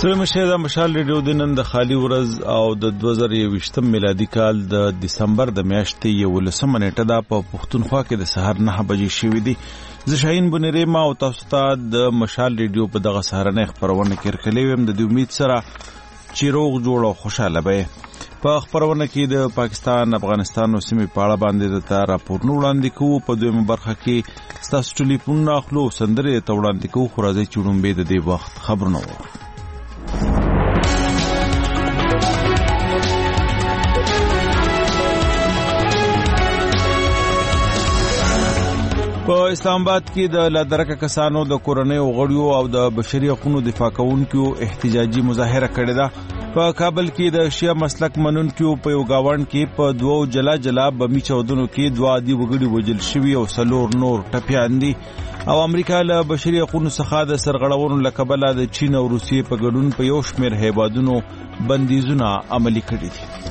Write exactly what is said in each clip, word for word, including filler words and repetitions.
سره مشه د مشال ریډیو د نن د خالی ورځ او د دوه زره یوویشتم میلادي کال د دسمبر د میاشتې یولسمه نیټه ده په پښتونخوا کې د سهار نه بجې شوې دي. زه شاهین بنيري ما او تاسو ته د مشال ریډیو په دغه سهارنۍ خبرونه کې ورکړې وم. د دې امید سره چې روغ جوړ او خوشاله به په خبرونه کې د پاکستان افغانستان او سیمې په اړه باندې د راپورونو وړاندې کوو. په دویمه برخه کې ستاسو ټلیفون اخلو سندرې ته وړاندې کوو. خو راځئ چې وړاندې د دې وخت خبرونه وو. په اسلام آباد کې د لادرکه کسانو د کورنۍ غړیو او د بشري حقوقو دفاع کوونکو احتجاجي مظاهره کړې ده. په کابل کې د شیعه مسلک منونکو په یو گاوند کې په دوو جلا جلا بمی چودنو کې دوه عادي وګړي وژل شوي او څلور نور ټپیان دي. او امریکا له بشري حقوقو څخه د سرغړونو له کبله د چین او روسیې په ګډون په یو شمېر هیوادونو بندیزونه عملي کړي دي.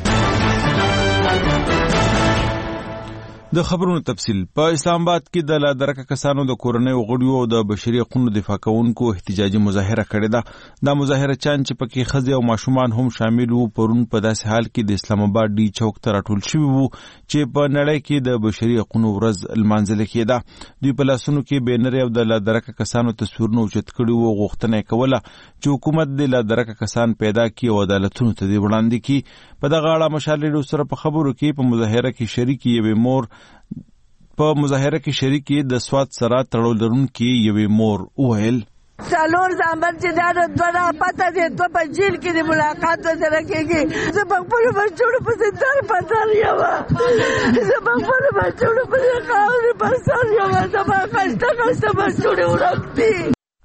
د خبرونو تفصیل. په اسلام آباد کې د لادرکه کسانو د کورنۍ غړیو او د بشري حقوقو دفاع کوونکو احتجاجي مظاهره کړې ده. دا مظاهره چان چې پکې ښځې او ماشومان هم شامل وو پرون په داسې حال کې د اسلام آباد ډي چوک ته راټول شوي وو چې په نړۍ کې د بشري حقوقو ورځ لمانځل کېده. دوی په لاسونو کې بینر او د لادرکه کسانو تصویرونه اوچت کړي وو. غوښتنه یې کوله چې حکومت د لادرکه کسان پیدا کړي او عدالتونو ته دې وړاندې کړي. په دغه اړه مشال ریډیو سره په خبرو کې په مظاهره کې شریکې یوې مور په مظاهره کې شریکې د سواد سره تړاو لرونکې یوې مور وویل: څلور زامن چې دا د دوه پته دي دوه په جیل کې د ملاقات سره کېږي. زه په خپلو بچوړو پسې در په در یم. زه په خپلو بچوړو پسې خاورې په سر یم. زما ښایسته ښایسته بچوړې ورک دي.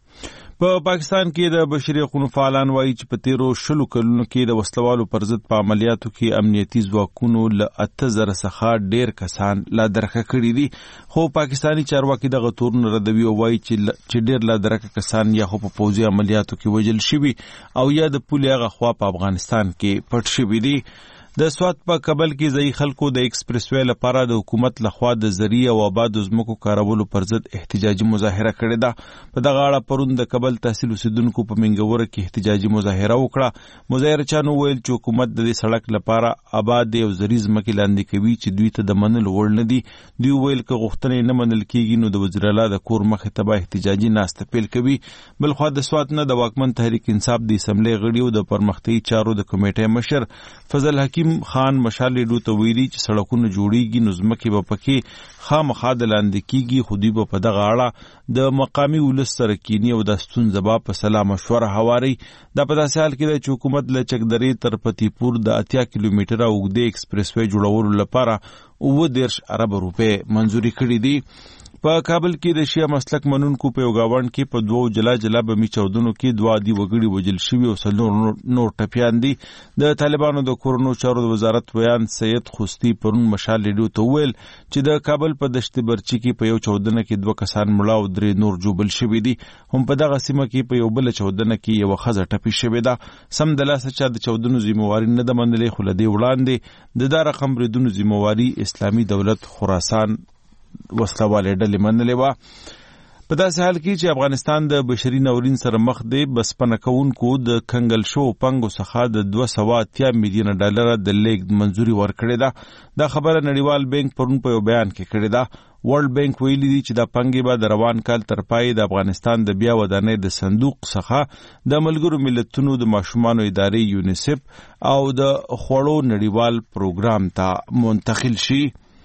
په پاکستان کې د بشري حقوقو فعالان وایي چې په تیرو شلو کلونو کې د وسلوالو پر ضد په عملیاتو کې امنیتي ځواکونو له اته زره څخه ډېر کسان لادرکه کړي دي. خو پاکستاني چارواکي دغه تورونه ردوي او وایي چې ډېر لادرکه کسان یا خو په پوځي عملیاتو کې وژل شوي او یا د پولې هغه خوا په افغانستان کې پټ شوي دي. د سوات په کابل کې ځایي خلکو د ایکسپریس وې لپاره د حکومت لخوا د زرعي او آبادو ځمکو کارولو پر ضد احتجاجي مظاهره کړې ده. په دغه اړه پرون د کابل تحصیل اوسیدونکو په منګوره کې احتجاجي مظاهره وکړه. مظاهرچیانو ویل چې حکومت د دې سړک لپاره آباد او زرعي ځمکې لاندې کوي چې دوی ته د منلو وړ نه دي. دوی ویل که غوښتنې نه منل کېږي نو د وزیر اعلی د کور مخې ته به احتجاجي ناسته پیل کوي. بلخوا د سوات نه د واکمن تحریک انصاف د اسمبلۍ غړي او د پرمختیایي چارو د کمیټې مشر فضل حکیم خان مشال ریډیو ته ویلي چې سړکونه جوړیږي نو ځمکې به پکې خامخا د لاندې کېږي. خو دوی به په دغه اړه د مقامي ولس سره کینی او د ستونزه به په سلا مشوره هواري. دا په داسې حال کې ده چې حکومت له چکدرې تر پتی پور د اتیا کیلومتره اوږدې ایکسپریس وې جوړولو لپاره اووه دېرش ارب روپۍ منظوري کړي دي. په کابل کې د شیعه مسلک منونکو په یو گاوند کې په دوو جلا جلا بمی چودنو کې دوه عادي وګړي وژل شوي او څلور نور ټپیان دي. د طالبانو د کورونو چارو د وزارت ویان سید خوستی پرون مشال ریډیو ته وویل چې د کابل په دشت برچي کې په یو چودنه کې دوه کسان مړه او درې نور جوبل شوي دي. هم په دغه سیمه کې په یو بل چودنه کې یو ښځه ټپي شوې ده. سم د لاسه چا د چودنو ذمہواری نه ده منلې. خو له دې وړاندې د دا رقم بریدونو ذمہواری اسلامي دولت خراسان وسلواله ډلې منلې وه. په داسې حال کې چې افغانستان د بشري ناورین سره مخ دی. بسپنه کوونکو د کنګل شو پنګو څخه د دوه سوه اتیا میلیونه ډالره د لیږد منظوري ورکړې ده. دا خبره نړیوال بانک پرون په یو بیان کې کړې ده. ورلد بانک ویلي دي چې دا پنګې به د روان کال تر پای د افغانستان د بیا ودانۍ د صندوق څخه د ملګرو ملتونو د ماشومانو ادارې یونیسف او د خوړو نړیوال پروګرام ته منتقل شي.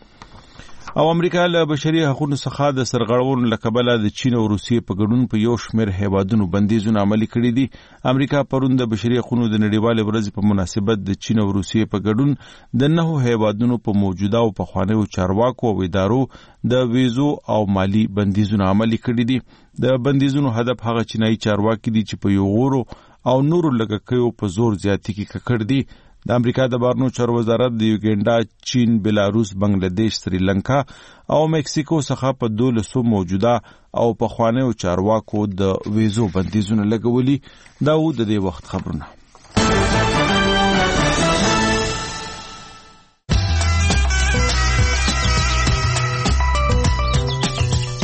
او امریکا له بشري حقوقو څخه د سرغړونو له کبله د چین او روسیې په ګډون په یو شمېر هیوادونو بندیزونه عملي کړي دي. امریکا پرون د بشري حقوقو د نړیوالې ورځې په مناسبت د چین او روسیې په ګډون د نهو هیوادونو په موجوده او پخوانیو چارواکو او ادارو د ویزو او مالی بندیزونه عملي کړي دي. د بندیزونو هدف هغه چینایي چارواکي دي چې په یو غورو او نورو لګښتونو په زور زیاتی کې ککړ دي. د امریکا د بهرنیو چارو وزارت د یوګینډا، چین، بلاروس، بنگلاديش، سریلانکا او مکسیکو څخه په دولسو موجوده او پخوانیو چارواکو د ویزو بندیزونه لګولي. دا و د دې وخت خبرونه.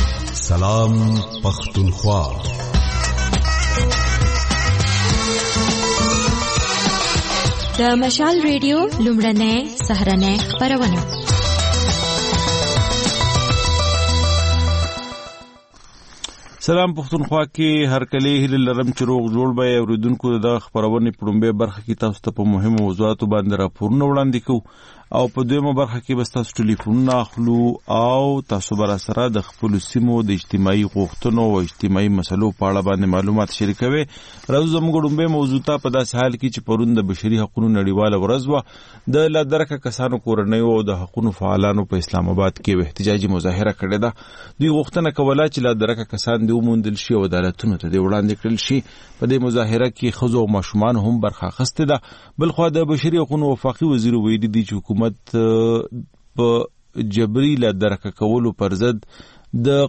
سلام پختونخوا. د مشال ریډیو لومړنۍ سهرنۍ خپرونه. سلام پښتونخوا کې هر کله هیله لرم چې روغ جوړ به اوریدونکو د خبرونې پړومبه برخه کې تاسو ته په مهمو موضوعاتو باندې راپورونه وړاندې کوو او په دویمه برخه کې به تاسو ټلیفونونه اخلو او تاسو بر سره د خپل سیمو د اجتماعي غوښتنو او اجتماعي مسلو په اړه باندې معلومات شریکوي. راځو زموږ ډومبه موضوع ته په داسې حال کې چې پرون د بشري حقوقو نړیواله ورځ و د لادرکه کسانو کورنۍ او د حقوقو فعالانو په اسلام آباد کې احتجاجي مظاهره کړې ده. دوی غوښتنه کوله چې لادرکه کسان د وموندل شي او عدالتونو ته د وړاندې کړل شي. په دې مظاهره کې ښځو او ماشومان هم برخه اخیستې ده. بلخو د بشري حقوقو وفاقي وزیر ویلي دی چې حکومت په جبري لادرکه کولو پر ضد د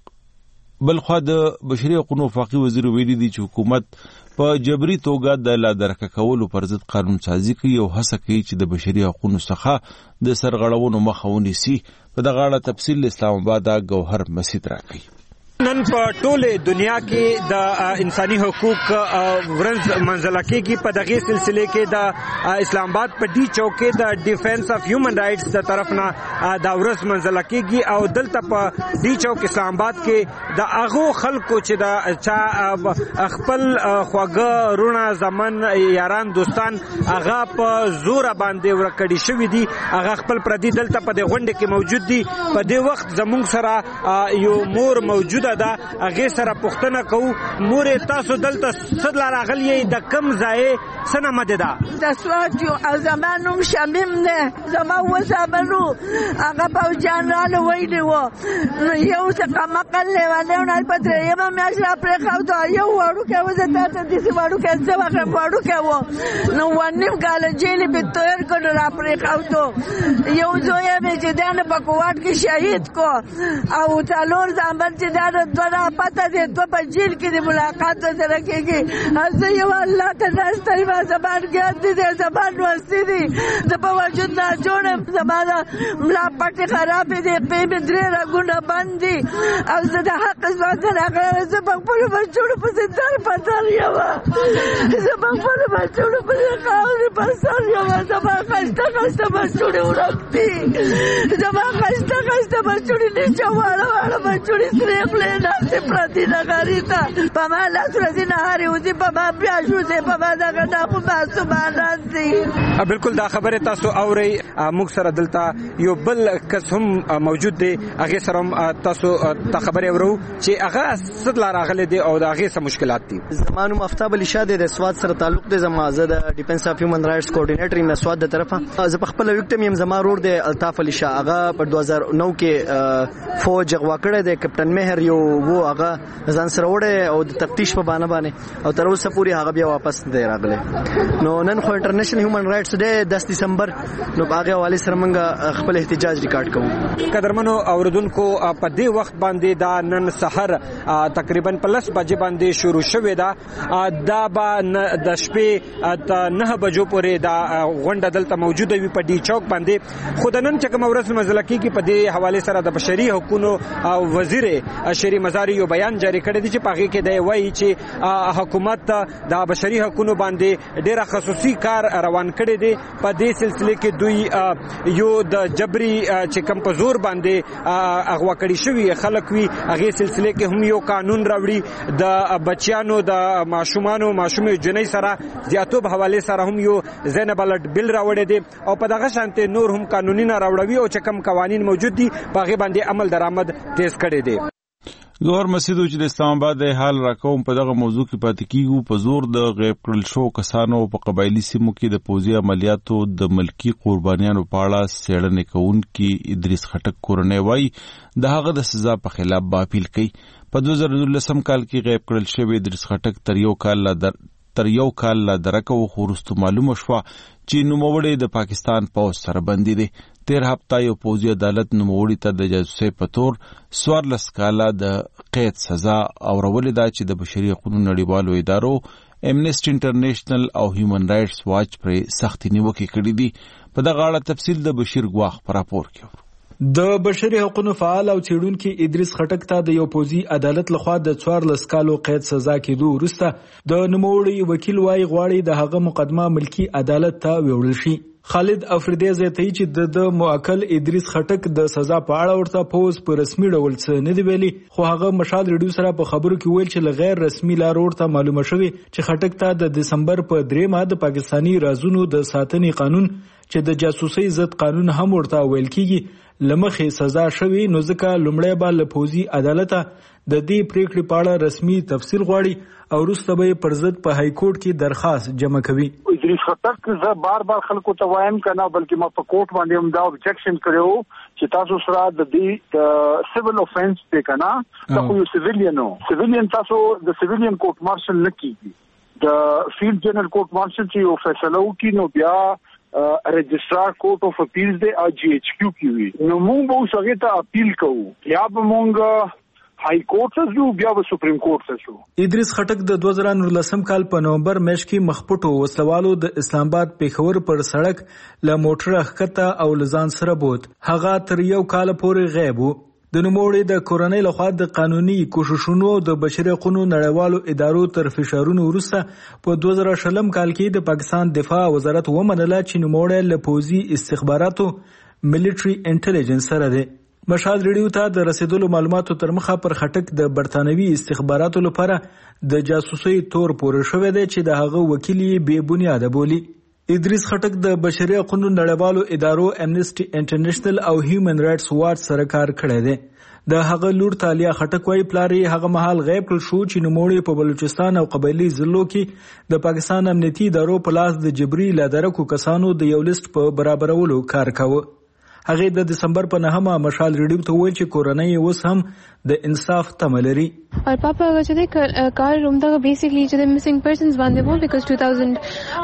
بلخو د بشري حقوقو وفاقي وزیر ویلي دی چې حکومت په جبري توګه د لادرکه کولو پر ضد قانون سازي کوي او هڅه کوي چې د بشري حقوقو څخه د سرغړونو مخه ونیسي. په دغه اړه تفصیل اسلام آباد ګوهر مسعود راکړي. نن په ټوله دنیا کې د انساني حقوق ورځ منځله کېږي. په دغه سلسله کې د اسلام آباد په ډي چوک کې د ډیفنس اف هیومن رائټس د طرف نه دا ورځ منځله کېږي او دلته په ډي چوک اسلام آباد کې د هغو خلکو چې د چا خپل خواږه رونه زمن یاران دوستان هغه په زور باندې ورکړي شوی دي، هغه خپل پردي دلته په دې غونډه کې موجود دي. په دې وخت زموږ سره یو مور موجود دا هغه سره پوښتنه کوو. مورې تاسو دلته څه راغلی د کم ځای څه نامه ده؟ د سوات یو او زما نوم شمیم ده. زما اووه زامنو هغه پوځیان راله ویلي وو نو یو څه مقل لیونی و نه په درېیمه میاشت را پرېښود. یو وړوکی و زه تا ته داسې وړوکی څه واخلم وړوکی و نو اووه نیم کاله جیل یې مې تېر کړ نو را پرېښود. یو زوی یې مې چې دی نه په کوواټ کې شهید کو او څلور زامن چې دی دوه پته دی دوه په جیل کې د ملاقات سره کېږي. زه یو الله ته ناسته یم، زما ګیان دي دی، زما لوستي دي، زه په وجود ناجوړ یم، زما د ملا پټې خرابې دي، پې مې درې رګونه بند دي او زه د حق ځوان ته راغلی. زه په خپلو بچوړو پسې در په در یم، زه په خپلو بچوړو پسې خاورې په سر یم. زما ښایسته ښایسته بچوړې ورک دي، زما ښایسته ښایسته بچوړې نیچه واړه واړه بچوړې سرې خولې ناسې پرتې نغري ته په ما لاس ورځي نهارې وځي، په ما بیا شوځې، په ما دغه دا خو معصومانان دي. بالکل دا خبرې تاسو اورئ. موږ سره دلته یو بل کس هم موجود دی، هغې سره هم تاسو ته خبرې اورو چې هغه څه لا راغلی دی او د هغې څه مشکلات دي. زما نوم افتاب علي شاه دی، د سوات سره تعلق دی. زما زه د ډیفنس اف هیومن رائټس کوارډینیټر یم د سوات د طرفه. زه په خپله ویکټم یم. زما رور دی الطاف علي شاه، هغه په دوه زره نو کې فوج اغوا کړی دی. کپټن مهر یو و هغه ځان سره وړی او د تفتیش په بانه باندې او تر اوسه پورې هغه بیا واپس دی راغلی. نو نن خو انټرنیشنل هیومن رائټس ډے دس دسمبر نو په هغې حوالې سره موږ خپل احتجاج ریکارډ کوو. قدرمنو اوریدونکو په دې وخت باندې دا نن سحر تقریبا په لس بجې باندې شروع شوې ده. دا به د شپې د نهه بجو پورې دا غونډه دلته موجوده وي په ډي چوک باندې. خو د نن چې کومه ورځ منځله کېږي په دې حوالې سره د بشري حقوقو وزیر شری مزاری یو بیان جاری کړی دی چې په هغې کې دی وایي چې حکومت د بشري حقوقو باندې ډېره خصوصي کار روان کړی دی. په دې سلسله کې دوی یو د جبري چې کوم په زور باندې اغوا کړي شوي خلک وي هغې سلسله کې هم یو قانون راوړي د بچیانو د ماشومانو ماشومې جنۍ سره زیاتوب حوالې سره هم یو زینب الټ بل راوړی دی او په دغه شانتې نور هم قانونونه راوړوي او چې کوم قوانین موجود دي په هغې باندې عمل درآمد تیز کړی دی. ګوهر مسعود چې د اسلام آباد د حال راکوم په دغه موضوع کې پاتې کیږو. په زور د غیب کړل شو کسانو په قبایلي سیمو کې د پوځي عملیاتو د ملکی قربانیانو په اړه څېړنې کوونکي ادریس خټک کورنۍ وایي د هغه د سزا په خلاف به اپیل کوي. په دوه زره نولسم کال کې غیب کړل شوی ادریس خټک تر یو کال لا در تر یو کال لا درکه و خو وروسته معلومه شوه چې نوموړی د پاکستان پوځ سره بندي دی. تیر هفته یو پوځي عدالت نوموړي ته د جاسوسۍ په تور څوارلس کاله د قید سزا اورولې ده چې د بشري حقوقو نړیوالو ادارو امنیسټي انټرنیشنل او هیومن رائټس واچ پرې سختې نیوکې کړې دي. په دغه اړه تفصیل د بشیر ګواخ په راپور کې. د بشري حقوقو فعال او څېړونکي ادریس خټک ته د یو پوځي عدالت لخوا د څوارلس کالو قید سزا کېدو وروسته د نوموړي وکیل وايي غواړي د هغه مقدمه ملکي عدالت ته ویوړل شي. خالد افریدی زیاتوي چې د موکل ادریس خټک د سزا په اړه ورته پوز په رسمي ډول څه نه دی ویلي، خو هغه مشال ریډیو سره په خبرو کې ویل چې له غیر رسمي لارو ورته معلومه شوې چې خټک ته د دسمبر په دریمه د پاکستاني رازونو د ساتنې قانون چې د جاسوسۍ ضد قانون هم ورته ویل کیږي لمخې سزا شوی، نو ځکه لومړی به له پوځي عدالت د دې پریکړې په اړه رسمي تفصیل غواړي او وروسته به پر ضد په های کورټ کې درخواست جمع کوي. ادریس خټک زه بار بار خلکو ته وایم کنه بلکې ما په کوټ باندې هم دا objection کړو چې تاسو سره د دې سیویل اوفنس په کنه تاسو یو سیویلیان نو سیویلیان تاسو د سیویلیان کوټ مارشل نه کیږي، د فیلډ جنرال کوټ مارشل چې یو فیصله وکړي نو بیا رجسترار کوټ اف اپیلز د ای جی ایچ کیو کې وي، نو موږ به څنګه ته اپیل کوو یا به موږ های کورټ ته ځو بیا به سپریم کورټ ته ځو. ادریس خټک د دوه زره نولسم کال په نومبر میاشت کې مخپټو وسوالو د اسلام آباد پیښور پر سړک له موټر ښکته او لزان سره بوت. هغه تر یو کال پورې غیب وو. د نوموړي د کورنۍ لخوا د قانوني کوششونو د بشري حقوقو نړیوالو ادارو تر فشارونو وروسته په دوه زره شلم کال کې د پاکستان دفاع وزارت ومنله چې نوموړی له پوځي استخباراتو ملټري انټيليجنس سره دی. مشال ریډیو ته د رسیدلو معلوماتو تر مخه پر خټک د برتانوي استخباراتو لپاره د جاسوسۍ تور پورې شوی دی چې د هغه وکیل یې بې بنیاده بولي. ادریس خټک د بشري حقوقو نړیوالو ادارو امنیسټي انټرنیشنل او هیومن رائټس واچ سره کار کړی دی. د هغه لور تالیا خټک وايي پلار یې هغه مهال غیب کړل شو چې نوموړی په بلوچستان او قبایلي ضلعو کې د پاکستان امنیتي ادارو په لاس د جبري لادرکو کسانو د یو لیست په برابرولو کار کاوه. هغه د دسمبر په نهمه مشال ریډیو ته ویل چې کورنۍ اوس هم د انصاف تمه لري. اور پاپا هغه چې کار رومدا بیسیکلی چې د میسنګ پرسنز باندې وو بیکاز two thousand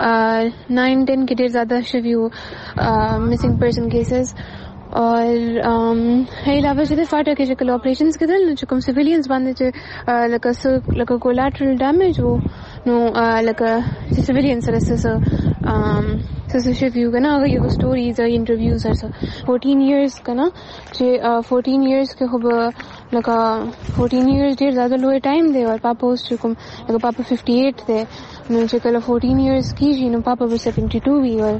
nine ten کې ډیر زیاده شوی وو میسنګ پرسن کیسز اور هي علاوه چې فاټر کې چې اپریشنز کېدل چې کوم سیویلیانز باندې چې لکه لکه کولاټرل ډیمیج وو نو لکه چې سیویلیان سره سره څه شي یو کنه هغه یو سټوریز او انټرویوز سره fourteen years کنه چې fourteen years کې خو لکه fourteen years ډیر زیاده لوی ټایم دی او پاپا اوس کوم لکه پاپا fifty-eight دی نو چې کله fourteen years کېږي نو پاپا به seventy-two وي او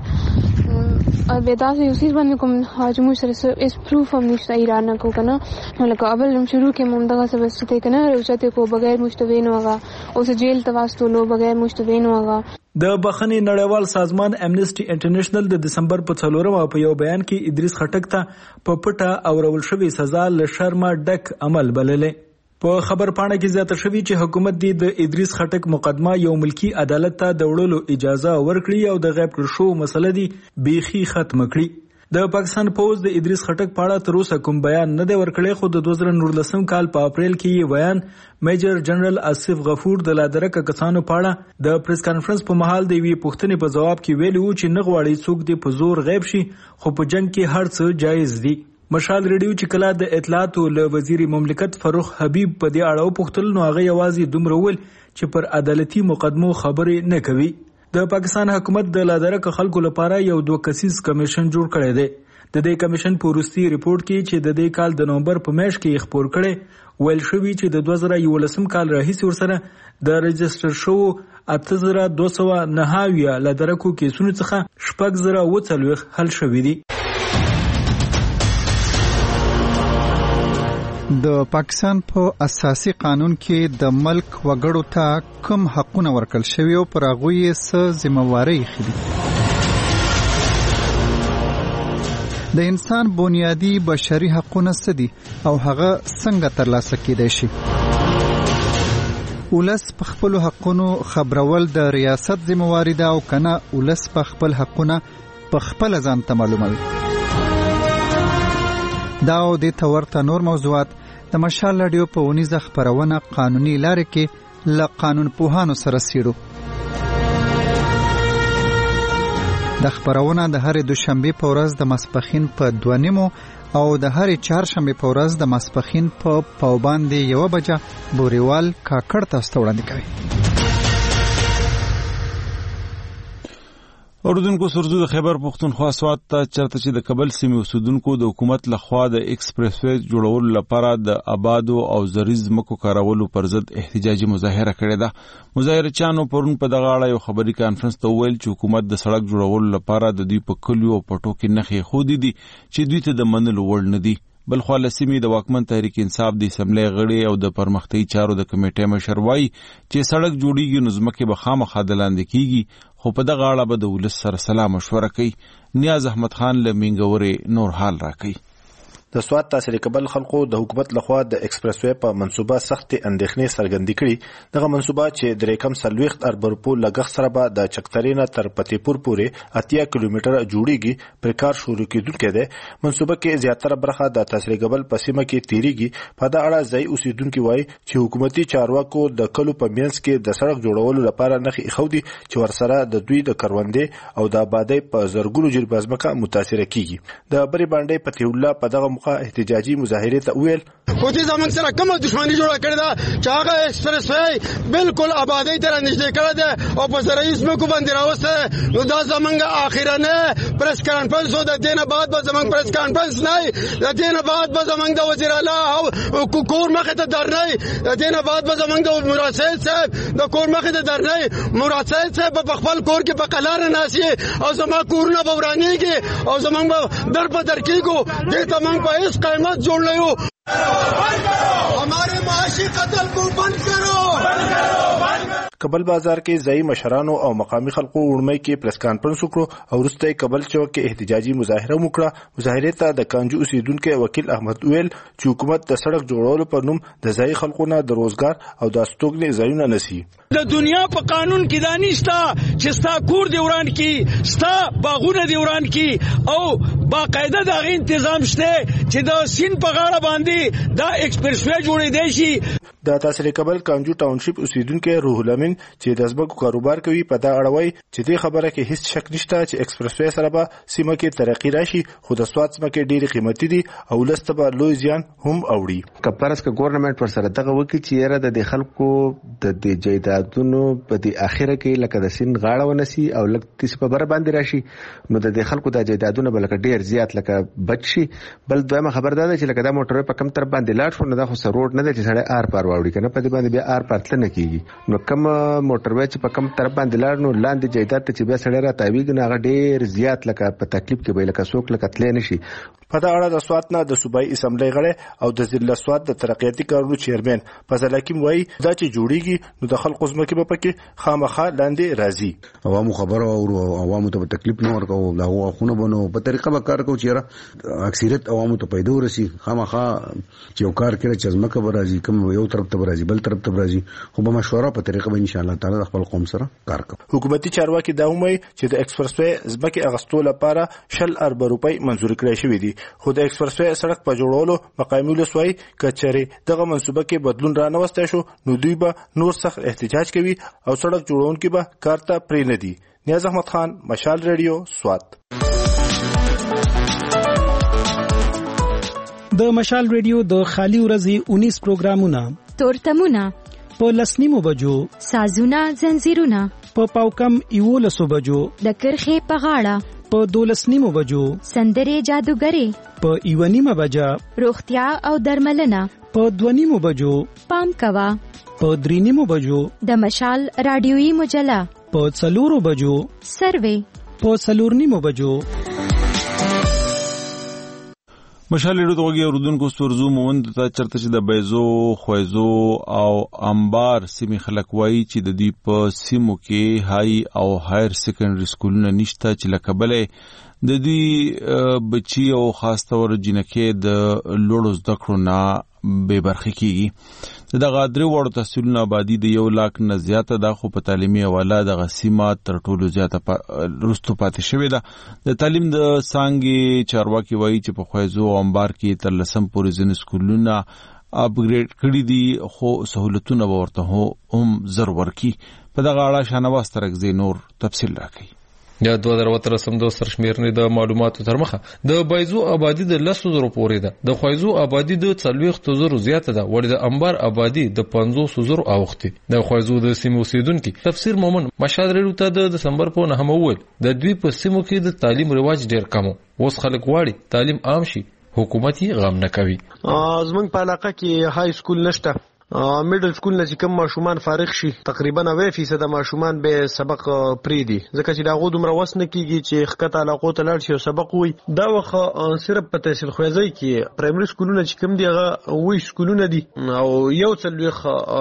او به تاسو یو څه باندې کوم حاج مو سره اس پروف هم نشته ایران کو کنه لکه اول هم شروع کې مونږ دغه څه وسته کنه روچته کو بغیر مشتوین وغه اوس جیل تواسطو لو بغیر مشتوین وغه. د بخښنې نړیوال سازمان امنیسټي انټرنیشنل د دسمبر په څلورمه په یو بیان کې ادریس خټک ته په پټه او رول شوی سزا له شرمه ډک عمل بللې. په خبر پاڼه کې زیاته شوی چې حکومت دی د ادریس خټک مقدمه یو ملکی عدالت ته د وړلو اجازه ورکړي او د غیب کړو شو مسله دی بیخي ختم کړي. د پاکستان پوز د ادریس خټک په اړه تر اوسه کوم بیان نه دی ورکړی، خو د دوه زره نولسم کال په اپریل کې یې بیان میجر جنرال آصف غفور د لادرکه کسانو په اړه د پریس کانفرنس په مهال د یوې پوښتنې په جواب کې ویلي وو چې نه غواړي څوک دې په زور غیب شي، خو په جنگ کې هر څه جایز دي. مشال ریډیو چې کله د اطلاعاتو له وزیر مملکت فاروق حبیب په دې اړه وپوښتل نو هغه یوازې دومره ویل چې پر عدالتي مقدمو خبرې نه کوي. د پاکستان حکومت د لادرکه خلکو لپاره یو دوه کسیز کمیشن جوړ کړی دی. د دې کمیشن په وروستي ریپورت کې چې د دې کال د نومبر په میاشت کې خبر کړي ویل شوی چې د دوه زره یولسم کال راهیسې ورسره د رجستر شو اته زره دوه سوه نهه لادرکو کیسونو څخه شپږ زره اووه څلوېښت حل شوي دي. د پاکستان په اساسي قانون کې د ملک وګړو ته کوم حقونه ورکړل شوي او پر هغوی یې څه ذمہوارۍ ایښې دي. د انسان بنیادی بشري حقونه څه دي او هغه څنګه ترلاسه کېدای شي؟ ولس په خپلو حقونو خبرول د ریاست ذمہواري ده او کنه ولس په خپل حقونه په خپل ځان ته معلوموي؟ دا او د تورته نور موضوعات د مشال رادیو په ونیزه خبرونه قانوني لارې کې ل قانون پوهانو سره سیړو. د خبرونه د هرې دوشنبه په ورځ د ماسپخین په دوه نیمو او د هرې چهارشنبه په ورځ د ماسپخین په پاوباندې یو بجه بوريوال کاکړ تاسو ته وړاندې کوي. اوردونکو سرزو د خیبر پختونخوا سوات ته چرته چې د کابل سیمې اوسیدونکو د حکومت لخوا د ایکسپریس وے جوړولو لپاره د آبادو او زریز مکو کارولو پر ضد احتجاجي مظاهره کړې ده. مظاهرچیانو پرون په دغه اړه یو خبري کانفرنس ته وویل چې حکومت د سړک جوړولو لپاره د دوی په کلیو او پټو کې نښې ښودې دي چې دوی ته د منلو وړ نه دي. بل خو لسیمې د واکمن تحریک انصاف د اسمبلی غړي او د پرمختیايي چارو د کمیټې مشر وایي چې سړک جوړیږي نو ځمکې به خامخا د لاندې کیږي، خو په دغه اړه به د ولس سره سلا مشوره کوي. نیاز احمد خان له مینګورې نور حال راکوي. د سوات تحصیل کبل خلکو د حکومت لخوا د ایکسپریس وے په منصوبه سخت اندېښنې څرګندې کړي. دغه منصوبه چې د رقم سلويخت اربع روپو لګښت سره به د چکترینا تر پتی پور پورې اتیا کیلومتره جوړیږي پر کار شروع کیدونکې ده. منصوبه کې زیاتره برخه د تحصیل کبل په سیمه کې تیریږي. په دا اړه ځای اوسیدونکو وایي چې حکومتي چارواکو د کلو په مینس کې د سړک جوړولو لپاره نخې خودي چې ورسره د دوی د کروندې او د آبادی په زرګونو جریب ځمکه متاثر کیږي. د بری باندې پتی الله په دغه احتجاجي مظاهره ته ویل کوتي زمنګ سره کومه دښمنی جوړه کړې ده چې هغه ایکسپریس وے بالکل آبادی ته نږدې کړه ده او په سره اسمه کو باندې راوسته. نو دا زمنګ اخیرانه پریس کانفرنس د دینه بعد به زمنګ پریس کانفرنس نه د دینه بعد به زمنګ د وزیر اعلی او کور مخه ته درنه د دینه بعد به زمنګ د مراسل صاحب د کور مخه ته درنه مراسل صاحب په خپل کور کې په قلار ناسي او زما کورونه بورانيږي او زمنګ در په در کېګو د تمنګ په اس قیمت جوړ لیو. हमारे معاشی قتل کو بند کرو بند کرو بند کرو. کابل بازار کې ځای مشرانو او مقامی خلکو وړمۍ کې پریس کانفرنس وکړو او وروسته کابل چوک کې احتجاجي مظاهره وکړه. مظاهره ته د کانجو اوسیدونکو وکیل احمد ویل چې حکومت د سړک جوړولو په نوم د ځای خلکو نه د روزګار او د استوګنې ځایونه نسی. د دنیا په قانون کې دانشتا چې ستا کور دی وران کی ستا باغونه دی وران کی او باقاعده دا غي تنظیم شته چې د سین په غاړه باندې دا ایکسپریس وے جوړې دی شي. د تحصیل کبل کانجو ټاونشپ اوسیدونکو روح الامین چې د ځمکو کاروبار کوي په دا اړوي چې دې خبره کې هیڅ شک نشته چې ایکسپریس وے سره به سیمه کې ترقی راشي، خو د سوات ځمکې ډېری قیمتي دي او لسته به لوی زیان هم اوړي. کپرس ک ګورنمنت پر سره دغه وکی چې یره د خلکو د دې جیدادونو په دې اخیره کې لکه د سین غاړه ونسی او لکه تیس په بر باندې راشي نو د دې خلکو د جیدادونو بل ک ډیر زیات لکه بچي. بل دویمه خبر ده چې لکه د موټر په کم تر باندې لاړ شو نه د خو سروډ نه د چې سړی آر پار واوړي کنه په دې باندې بیا آر پار تل نه کیږي. نو کم موټر وې چې په کم تر باندې لاړ نو لاندې جیداد ته چې بیا سړی را تاویږي نه ډیر زیات لکه په تکلیف کې به لکه څوک لکه تل نشي. په دا اړه د سوات نه د صوبایي اسمبلی غړي او د ضلع سوات د ترقیاتي کارونو چیرمن فضل حکیم وایي دا چې جوړیږي نو د خلکو ځمکې په پکې خامخا لاندې راځي. عوامو خبره او عوامو ته تکلیف نه ورکو دا خونه بنو په طریقه به کار کوي چې اکثریت عوامو ته پیدا ورسي خامخا چې یو کار کړي چې ځمکه به راځي کوم یو طرف ته راځي بل طرف ته راځي خو به مشوره په طریقه به ان شاء الله تعالی خپل قوم سره کار کوي. حکومتي چارواکي دا وایي چې د ایکسپریس وے ځمکې اغستو لپاره شل اربع روپۍ منزور کړی شوې دي، خو د ایکسپریس وے سړک په جوړولو مقامی ولسوي کچري دغه منصوبه کې بدلون را نوسته شو نو دوی به نور سخت احتجاج کوي او سړک جوړونکي به کار ته پرې نه دي. نیاز احمد خان، مشال ریډیو، سوات. د مشال ریډیو د خالی ورځې انیس پروګرامونه تورتمونه په لسنیمو بجو سازونه زنجیرونه په پاوکم ایولسو بجو د کرخې په غاړه په دولسنیمو بجو سندرې جادوګرې په ایونیمه بجا روغتیا او درملنه په دونیمو بجو پام کوا په درینیمو بجو د مشال رادیویی مجله په څلورو بجو سروي په څلورنیمو بجو. مشال ریډیو دغه اوردونکو سورزو موند ته چرته چې د بیزو خویزو او انبار سیمې خلک وایي چې د دې په سیمو کې هاي او هایر سیکنډري سکولونه نشته چې لکه بلې د دې بچي او خاص تور جنکې د لوړو زده کړو نه بے برخې کیږي. د غادري وړو تحصیلونو آبادی د یو لاک نه زیاته ده، خو په تعلیمي حواله د غسیمه تر ټولو زیاته رستو پاتې شوې ده. د تعلیم د څانګې چارواکي وایي چې په خویزو او انبار کې تر لسم پورې ځینې سکولونه اپګریډ کړي دي، خو سہولتونه به ورته هم زر ورکي. په دغه اړه شاهنواز ترکزی نور تفصیل راکوي. د دوه زره اتلسم د سرشمیرنې د معلوماتو تر مخه د بایزو آبادی د لسو زرو پورې ده. د خویزو آبادی د څلوېښتو زرو زیاته ده، ولې د انبار آبادی د پنځوسو زرو اوښتې. د خویزو د سیمو اوسیدونکي تفسیر مومن مشهد ریډیو ته د دسمبر په نهمه وویل د دوی په سیمو کې د تعلیم رواج ډیر کم و، اوس خلک غواړي تعلیم عام شي، حکومت یې غم نه کوي. زمونږ په علاقه کې های سکول نشته، میډل سکول نه چې کوم ماشومان فارغ شي تقریبا نوي فیصد ماشومان به سبق پری دي، ځکه چې دا غو دومره وس نه کیږي چې خکته علاقو ته لاړ شي او سبق وي. دا وخت صرف په تحصیل خوځي کې پرایمري سکولونه چې کوم دي هغه وی سکولونه دي او یو څلويخ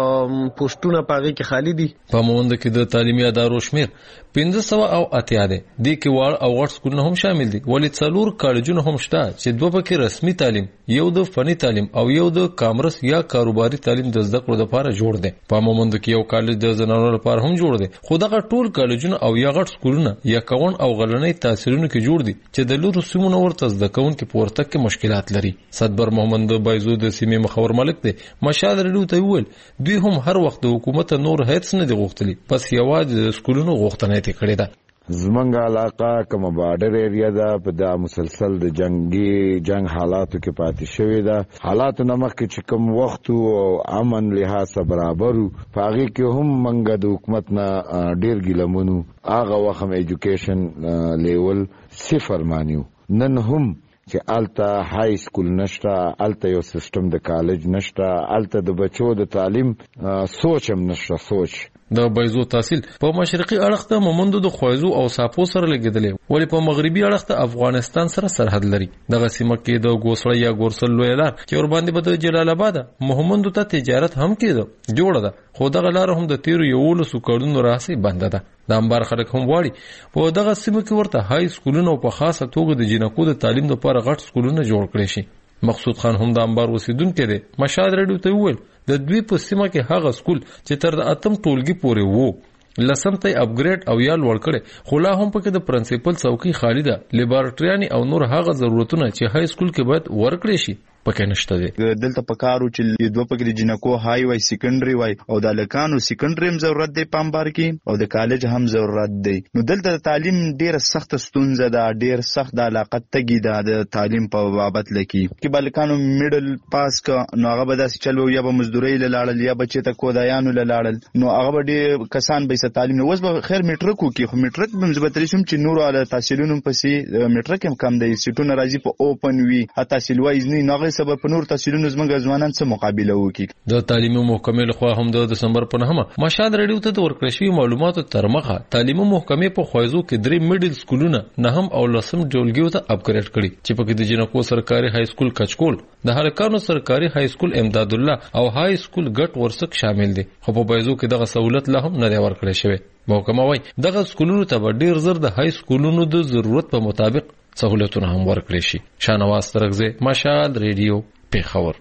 پوسټونه پاږي کې خالی دي. په موند کې د تعلیمي ادارو شمیر پنځه سوه او اتیا دی، دې کې واړ او غټ سکولونه هم شامل دي، ولې څلور کالجونه هم شته چې دوه پکې رسمي تعلیم، یو د فني تعلیم او یو د کامرس یا کاروباري تعلیم د زده کړو لپاره جوړ دی. په مومند کې یو کالج د زنانو لپاره هم جوړ دی، خو دغه ټول کالجونه او یا غټ سکولونه یا کون او غلنۍ تحصیلونو کې جوړ دي چې د لورو سیمونو ورته زده کوونکي په ورتګ کې مشکلات لري. صدبر محمد بایزو د سیمې مخور ملک دی مشهد ریډیو ته وویل دوی هم هر وخت د حکومت نور هیڅ نه دي غوښتلي، پس یوازې د سکولونو غوښتنه یې کړې ده. زمنګ علاقه کوم بارډر ایریا ده، په د مسلسل د جنگي جنگ حالاتو کې پاتې شوې ده. حالات نمخ کې چې کوم وخت او امن لحاظ برابر په هغه کې هم منګه د حکومت نه ډیر ګلمونو هغه وخت ایجوکیشن لیول صفر مانیو. نن هم چې الته های سکول نشته، الته یو سیستم د کالج نشته، الته د بچو د تعلیم سوچ هم نشته. سوچ د بایزو تحصیل په مشرقي اړخ ته مومندو د خویزو او ساپو سره لګیدلې، ولې په مغربي اړخ ته افغانستان سره سرحد لري. دغه سیمه کې د ګوسړه یا ګورسل لوی لار چې ور باندې به د جلال آباد مومندو ته تجارت هم کېده جوړه ده، خو دغه لار هم د تیرو یولسو کلونو راهیسې بنده ده. د انبار خلک هم غواړي په دغه سیمه کې ورته های سکولونه او په خاصه توګه د جنکو د تعلیم لپاره غټ سکولونه جوړ کړي شي. مقصود خان هم د انبار اوسیدونکی دی، مشهد ریډیو ته وویل د دوی په سیمه کې هغه سکول چې تر د اتم ټولګي پورې وو لسم ته اپګریډ او یا لوړ کړي، خو لا هم پکې د پرنسپل څوکۍ خالی ده. لیبارټریانې او نور هغه ضرورتونه چې های سکول کې باید ورکړي شي پکې نشته دي. دلته پکارو چې دوه پکې د جنکو های وای سیکنډري وای او د لکانو سیکنډري هم ضرورت دی پامبار کې او د کالج هم ضرورت دی. نو دلته تعلیم ډیره سخت ستونزه ده، ډیر سخت د علاقت تګي ده د تعلیم په بابت لکی کې بلکانو میډل پاس کا نو هغه به داسې چلو یا به مزدوري لاړل یا به چې ته کودایانو لاړل، نو هغه به ډیر کسان به تعلیم نو وس به خیر میټرک وکي، خو میټرک به مثبتري شم چې نور اعلی تحصیلونو پسې میټرک هم کم دی، سیټونه راځي په اوپن وی هتا تحصیل وایز نه نغه سبب په نور تحصیلونو زموږ ځوانان څه مقابله وکړي. د تعلیمي محکمې لخوا هم د دسمبر په نهمه مشهد ریډیو ته د ورکړل شوي معلوماتو تر مخه تعلیمي محکمې په خویزو کې درې میډل سکولونه نهم او لسم ډولګیو ته اپګریډ کړي چې پکې د جنکو سرکاري های سکول کچکول، د هلکانو سرکاري های سکول امداد الله او های سکول ګټ ورسک شامل دي. خو په بایزو کې دغه سہولت لا هم نه دی ورکړل شوی. محکمه وايي دغه سکولونو ته ډیر زر د های سکولونو د ضرورت په مطابق سہولتونه هم ورکړي شي. شانواز ترغزه مشهد ریډیو پیښور.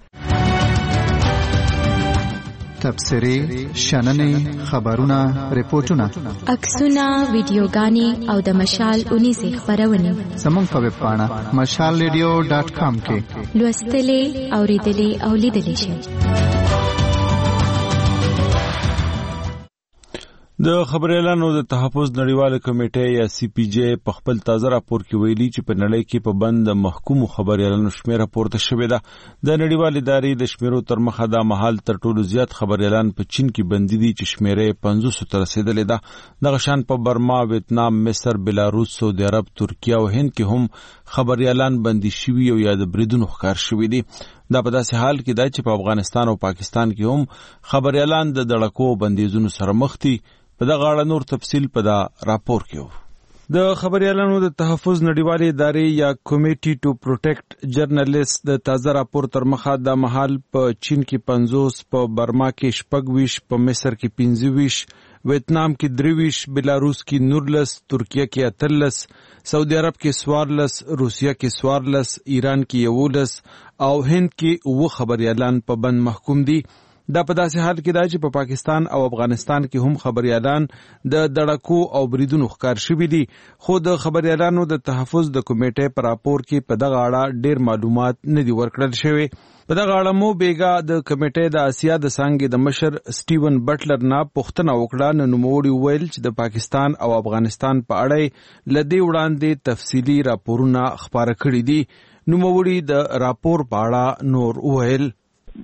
تبصرې، شننې، خبرونه، ریپورتونه، عکسونه، ویډیوګانې او د مشال اونیزې خبرونه زموږ په ویب پاڼه مشال ریډیو ډاټ کام کې لوستلې، اوریدلې او لیدلې شئ. د خبريالانو د تحفظ نړیواله کمیټه یا سی پی جی په خپل تازه راپور کې ویلي چې په نړۍ کې په بند محکوم خبريالانو شمیره پورته شوې ده. د نړیوال ادارې د شمیرو تر مخه د محل تر ټولو زیات خبريالان په چین کې بندي دي چې شمیره پنځوس ته رسیدلې ده. دغه شان په برما، ویتنام، مصر، بلاروس، سعودي عرب، ترکیه او هند کې هم خبريالان بندي شوي او یا د بریدونو ښکار شوي دي. دا په داسې حال کې ده چې په افغانستان او پاکستان کې هم خبريالان د دړکو بندیزونو سره مخ دي. په دغه اړه نور تفصیل په دا راپور کې و. د خبريالانو د تحفظ نړیوالې ادارې یا کمیټي ټو پروټیکټ جرنالیست د تازه راپور تر مخه د محل په چین کې پنځوس، په برما کې شپږ ویش، په مصر کې پنځه ویش، ویتنام کې درې ویش، بلاروس کې نورلس، ترکیه کې اتلس، سعودي عرب کې سوارلس، روسیه کې سوارلس، ایران کې یولس او هند کې اوه خبريالان په بند محکوم دي. دا په داسې حال کې دا چې په پاکستان او افغانستان کې هم خبريالان د دړکو او بریدونو ښکار شوي دي، خو د خبريالانو د تحفظ د کمیټې په راپور کې په دغه اړه ډېر معلومات نه دي ورکړل شوي. په دغه اړه مو بیګا د کمیټې د اسیا د څانګې د مشر سټیون بټلر نه پوښتنه وکړه. نو نوموړي وویل چې د پاکستان او افغانستان په اړه له دې وړاندې تفصیلي راپورونه خپاره کړي دي. نوموړي د راپور په اړه نور وویل.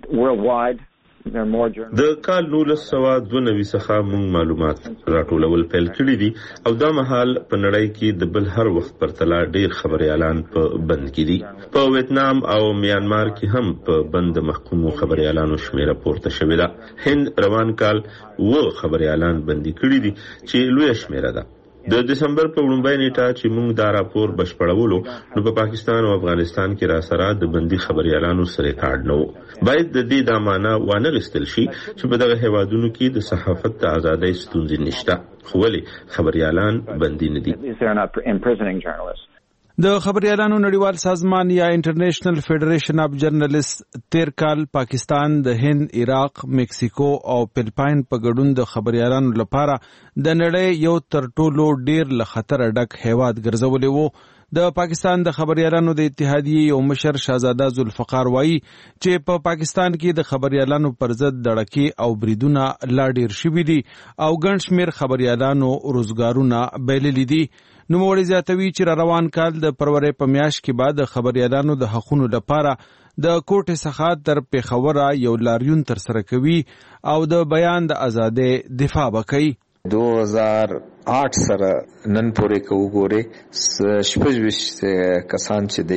د کال نولس سوه دوه نوي څخه موږ معلومات راټولول پیل کړي دي او دا مهال په نړۍ کې د بل هر وخت پرتله ډیر خبريالان په بند کې دي. په ویتنام او میانمار کې هم په بند محکومو خبريالانو شمیره پورته شوې ده. هند روان کال و خبريالان بندي کړي دي چې لوی شمیره ده. د دسمبر په وړاندې نیټه چې موږ دا راپور بشپړولو نو په پاکستان او افغانستان کې را سره د بندي خبريالانو سره کارت نه وو. باید د دې د معنا وانه غستل شي چې په دغه هیوادونو کې د صحافت د ازادۍ ستونزې نشته، خو ولې خبريالان بندي نه دي. د خبريالانو نړیوال سازمان یا انټرنیشنل فیډریشن اف جرنالست تیر کال پاکستان د هند، عراق، میکسیکو او فلپاین په ګډون د خبريالانو لپاره د نړۍ یو تر ټولو ډیر له خطر ډک هیواد ګرځولې وو. د پاکستان د خبريالانو د اتحادیې یو مشر شاهزاده ذوالفقار وایي چې په پا پاکستان کې د خبريالانو پر ضد دړکې او بریدونه لا ډیر شوي دي او ګڼ شمېر خبريالانو روزګارونه بایللي دي. نوموړي زیاتوي چې را روان کال د فروری په میاشت کې بعد خبريالانو د حقونو لپاره د کوټې څخه تر پیښوره یو لاریون تر سره کوي او د بیان د ازادۍ دفاع وکړي. دو هزار آٹھ سره نن پورې کو ګوره شپږ کسان چې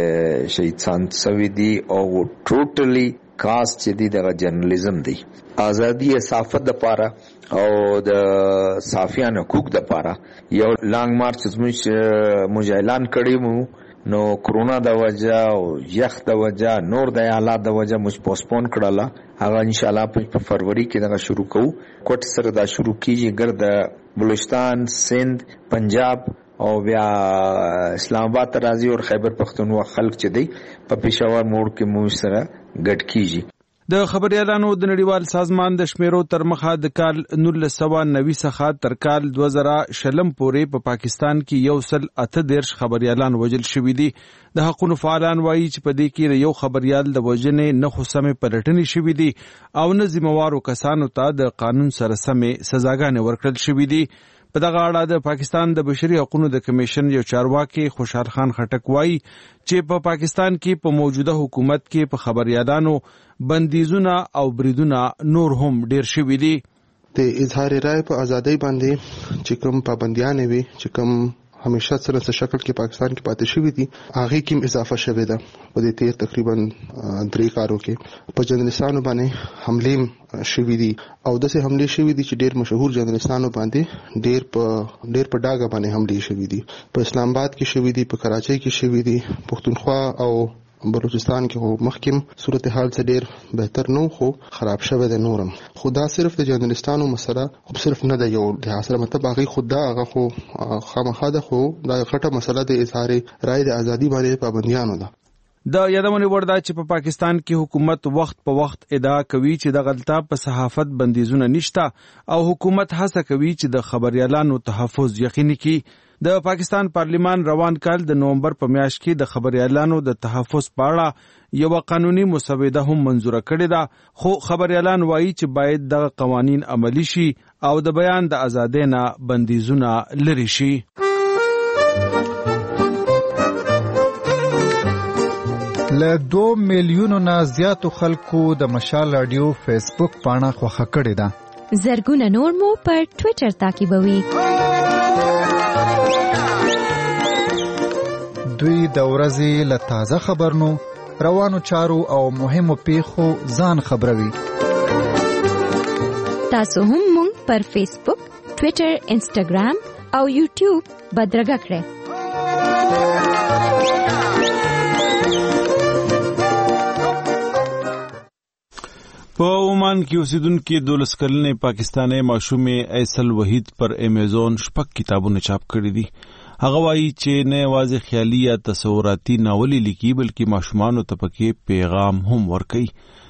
دی شهید سان سوي دي او ټوټلی کاس چې دی د جرنالیزم دی ازادي صحافت د پاره او د صحافیانو حقوق د پاره یو لانګ مارچ زموږ موږ اعلان کړی مو نو کرونا د وجه او یخ د وجه نور د حالات د وجه موږ پوسټپون کړل. هغه ان شاء الله په فروری کې دا شروع کوو. کوټ سره دا شروع کیږي ګرد بلوچستان، سند، پنجاب او بیا اسلام آباد ته راځي او خیبر پختونخوا خلک چې دی په پېښور موړ کې موږ سره ګډ کیږي. د خبريالانو د نړیوال سازمان د شمیرو تر مخه د کال نولس سوه نوي څخه تر کال دوه زره شلم پورې په پاکستان کې یو سل اته دیرش خبريالان وژل شوي دي. د حقوقو فعالان وایي چې په دې کې یو خبريال د وژنې نه خو سمې پلټنې شوي دي او نه ذمہوارو کسانو ته د قانون سره سمې سزاګانې ورکړل شوي دي. په دغه اړه د پاکستان د بشري حقوقو د کمیشن یو چارواکي خوشحال خان خټک وایي چې په پاکستان کې په موجوده حکومت کې په خبريالانو بندیزونه او بریدونه نور هم ډیر شوي دي. د اظهار رائے په ازادۍ باندې چې کوم پابندیان وي چې کوم همیشه سره څه شکل کې پاکستان کې پاتې شوی دي هغه کې اضافه شوه ده. په دې تیر تقریبا درې کارو کې په جرنالستانو باندې حمله شوی دي او داسې حمله شوی دي چې ډیر مشهور جرنالستانو باندې ډیر په ډیر په ډاګه باندې حمله شوی دي. په اسلام آباد کې شوی دي، په کراچۍ کې شوی دي، پښتونخوا او بلوچستان کې هو مخکیم صورتحال څه ډیر بهتر نو خو خراب شوه د نورم. خدا صرف د جرنالستانو مسله خو صرف نه د یو د حاصله مطلب هغه خدا هغه خو خامخا ده خو دا غټه مسله د اظهار رائے د ازادي باندې پابندیانو ده. د یادونه وردا چې په پاکستان کې حکومت وخت په وخت ادعا کوي چې د غلطه په صحافت بندیزونه نشته او حکومت هڅه کوي چې د خبريالانو تحفظ یقیني کړي. د پاکستان پارلیمان روان کال د نومبر په میاشت کې د خبريالانو د تحفظ په اړه یو قانوني مسوده هم منزوره کړې ده، خو خبريالان وایي چې باید دغه قوانین عملی شي او د بیان د ازادۍ نه بندیزونه لري شي. له دوه میلیونو نه زیاتو خلکو د مشال رادیو فیسبوک پاڼه خوښه کړې ده. زرګونه نور مو پر ټوئیټر تعقیبوي. دوی د ورځې له تازه خبرونو، روانو چارو او مهمو پیښو ځان خبروي. تاسو هم مونږ پر فیسبوک، ټوئیټر، انسټاګرام او یوټیوب بدرګه کړئ. په عمان کې اوسیدونکو دولس کلنې پاکستاني ماشومې ایسل وحید پر امیزون شپږ کتابونه چاپ کړي دي. هغه وایي چې نه یوازې خیالي یا تصوراتي ناولې لیکي بلکې ماشومانو ته پکې پیغام هم ورکوي.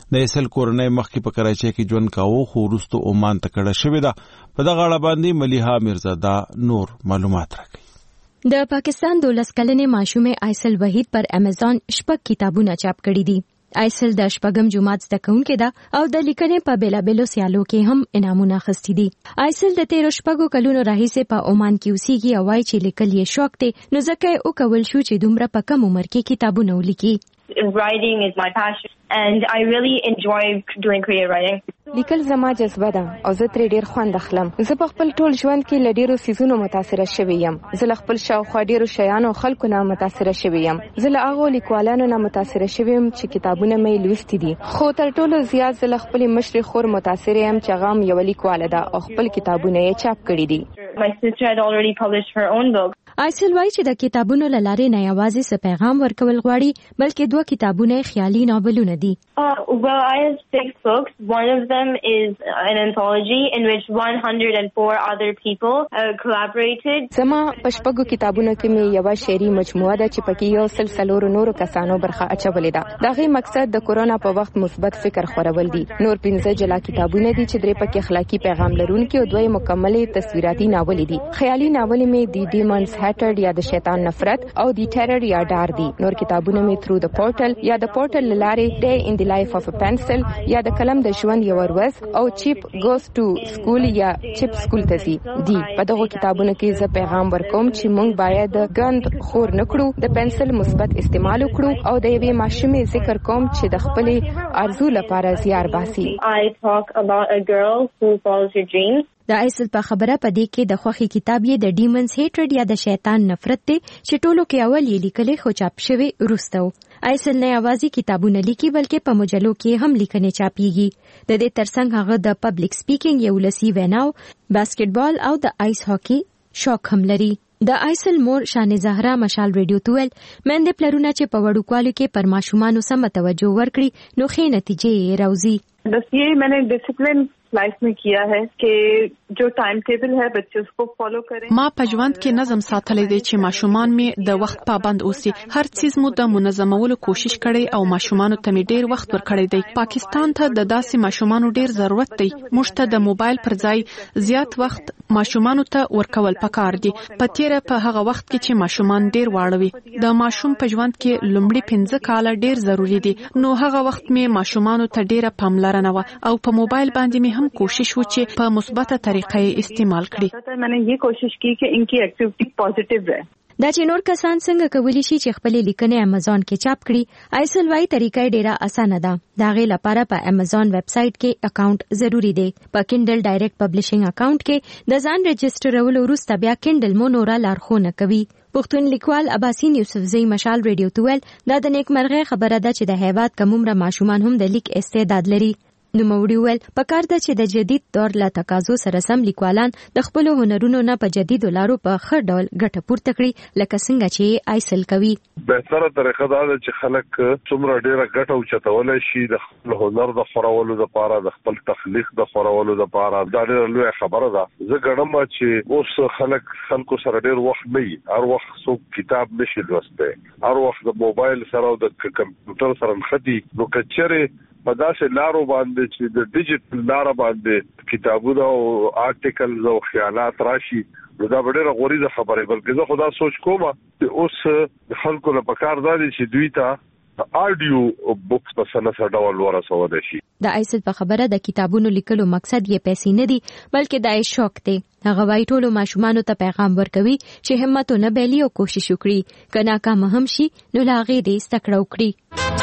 د ایسل کورنۍ مخکې په کراچۍ کې ژوند کاوه خو وروسته عمان ته کډه شوې ده. په دغه اړه باندې ملیحه میرزاده نور معلومات راکوي. د پاکستان دولس کلنې ماشومې ایسل وحید پر امیزان شپږ کتابونه چاپ کړي دي. ایسل د شپږم جماعت زده کوونکې ده او د لیکنې په بیلابیلو سیالو کې هم انعامونه اخیستي دي. ایسل د تیرو شپږو کلونو راهیسې په عمان کې اوسېږي او وایي چې لیکل یې شوق دی، نو ځکه یې وکول شو چې دومره په کم عمر کې کتابونه ولیکي. Writing is my passion and I really enjoy doing creative writing. لیکل زما جذبه ده او زه ترې ډیر خوند اخلم. زه په خپل ټول ژوند کې له ډیرو سیزونو متاثره شوی یم. زه له خپل شاوخوا ډیرو شیانو خلکو نه متاثره شوی یم. زه له هغو لیکوالانو نه متاثره شوی یم چې کتابونه مې لوستي دي. خو تر ټولو زیات زه له خپلې مشرې خور متاثره یم چې هغه هم یوه لیکواله ده او خپل کتابونه یې چاپ کړي دي. My sister had already published her own book. ایسل وایي چې د کتابونو له لارې نه یوازې څه پیغام ورکول غواړي بلکې دوه کتابونه خیالي ناولونه دي. Uh, well, I have six books. One of them is an anthology in which one hundred four other people uh, collaborated. زما په شپږو کتابونو کې مې یوه شعري مجموعه ده چې پکې یو سل څلورو نورو کسانو برخه اچولې ده. د هغې مقصد د کورونا په وخت مثبت فکر خورول دي. نور پنځه جلا کتابونه دي چې درې پکې اخلاقي پیغام لرونکي او دوی مکملې تصویراتي ناولې دي. خیالي ناولې مې دی ډیمونز هیټرډ یا د شیطان نفرت او دی ټیرر یا ډار دي. نور کتابونه مې تھرو د پورټل یا د پورټل لارې ډے ان دی لایف اف ا پنسل یا د قلم د ژوند یو ورځ او چیپ ګوز ټو سکول یا چیپ سکول ته ځي دي. په دغه کتابونو کې زه پیغام ورکوم چې موږ باید غند خور نکړو، د پنسل مثبت استعمال وکړو او د یوې ماشومې ذکر کوم چې د خپلې ارزو لپاره زیار باسي. I talk about a girl who follows her dreams. د ایسل په خبره پدې کې د خوخي کتاب یې د ډیمونز هیټرډ یا د شیطان نفرت دی چې ټولو کې اول یې لیکلې خو چاپ شوی وروسته. ایسل نه یوازې کتابونه لیکي بلکې په مجلو کې هم لیکنې چاپیږي. د دې ترڅنګ هغه د پبلک سپیکینګ یو لسی ویناو، باسکټبال او د آیس هاکی شوق هم لري. د ایسل مور شان زهرا مشال ریډیو تویل مندې پلرونه چې په وړوکوالي کې پر ماشومانو سم توجه ورکړي نو ښې نتیجې راوځي. बस ये मैंने discipline life में किया है कि जो time table है बच्चे उसको फॉलो करें. ما په ژوند کې نظم ساتلی دی چې ماشومان می د وخت پابند اوسي. هر چیز مو د منظمولو کوشش کړي او ماشومانو ته می ډیر وخت ورکړی دی. پاکستان ته د داسې ماشومانو ډیر ضرورت دی. موږ ته د موبایل پر ځای زیات وخت ماشومانو ته ورکول پکار دي. په تیره په هغه وخت کې چې ماشومان ډیر واړه وي. د ماشوم په ژوند کې لومړی پنځه کاله ډیر ضروری دي. نو هغه وخت می ماشومانو ته ډیره پاملرنه و او په موبایل باندې می هم کوشش و چې په مثبته طریقې استعمال کړي. میں نے یہ کوشش کی کہ ان کی ایکټیویټي پوزټیو رہے. دا چې نور کسان څنګه کولی شي چې خپل لیکنې امیزان کې چاپ کړي، ایسل وايي طریقې ډیره اسانه ده. دا غي لپاره په امیزان ویب سټ کې اکاونټ ضروری دی. په کینډل ډایرکټ پبلشینګ اکاونټ کې د ځان رجسټرولو وروسته بیا کینډل مو نور لارښوونه کوي. پښتون لیکوال عباسین یوسفزئی مشال ریډیو تویل دا د نیکمرغه خبره ده چې د هیواد کومره ماشومان هم د لیک استعداد لري. نو موړي ول پکار ده چې د جدید دور لا تقاضو سره سم لیکوالان د خپل هنرونو نه په جديدو لارو په خړ ډول ګټه پورته کړي لکه څنګه چې ایسل کوي. بهتره طریقه دا ده چې خلک څومره ډیره ګټه او چتول شي د خپل هنر د خورولو لپاره، د خپل تخلیق د خورولو لپاره. دا ډیره لوی خبره ده. زه ګڼم چې اوس خلک خلکو سره ډیر وخت نه وي، هر وخت څوک کتاب نشي لوسته، هر وخت د موبایل سره او د کمپیوټر سره نخدي. نو کچره په داسې لارو باندې چې د ډیجیټل لار باندې کتابونه او آرټیکلز او خیالات راشي، نو دا ډېره غوړیزه خبره. بلکې زه خدا سوچ کوم چې اوس خلکو له پکار دی چې دوی ته آډیو بوکس په سنه ډول ورسول شي. د ایسل په خبره د کتابونو لیکلو مقصد یې پیسې نه دي بلکې د شوق دی. هغه وايي ټولو ماشومانو ته پیغام ورکوي چې همت نه بېلي او کوشش وکړي، که ناکام هم شي نو له هغې دې زده کړه وکړي.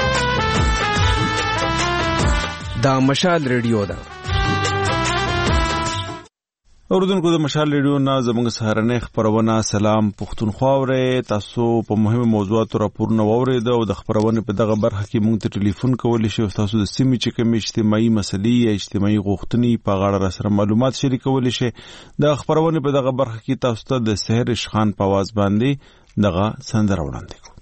دا مشال ریډیو ده. اوردونکو د مشال ریډیو نه زموږ سهارنۍ خبرونه سلام پښتونخوا اورئ. تاسو په مهمه موضوعاتو راپورونه واورئ او د خبرونې په دغه برخه کې موږ ته ټلیفون کولی شئ. تاسو د سیمې چې کوم اجتماعي مسلې یا اجتماعي غوښتنې په غاړه را سره معلومات شریکولی شئ. د خبرونې په دغه برخه کې تاسو ته د سحر اشخان په आवाज باندې دغه سندره وړاندې کوو.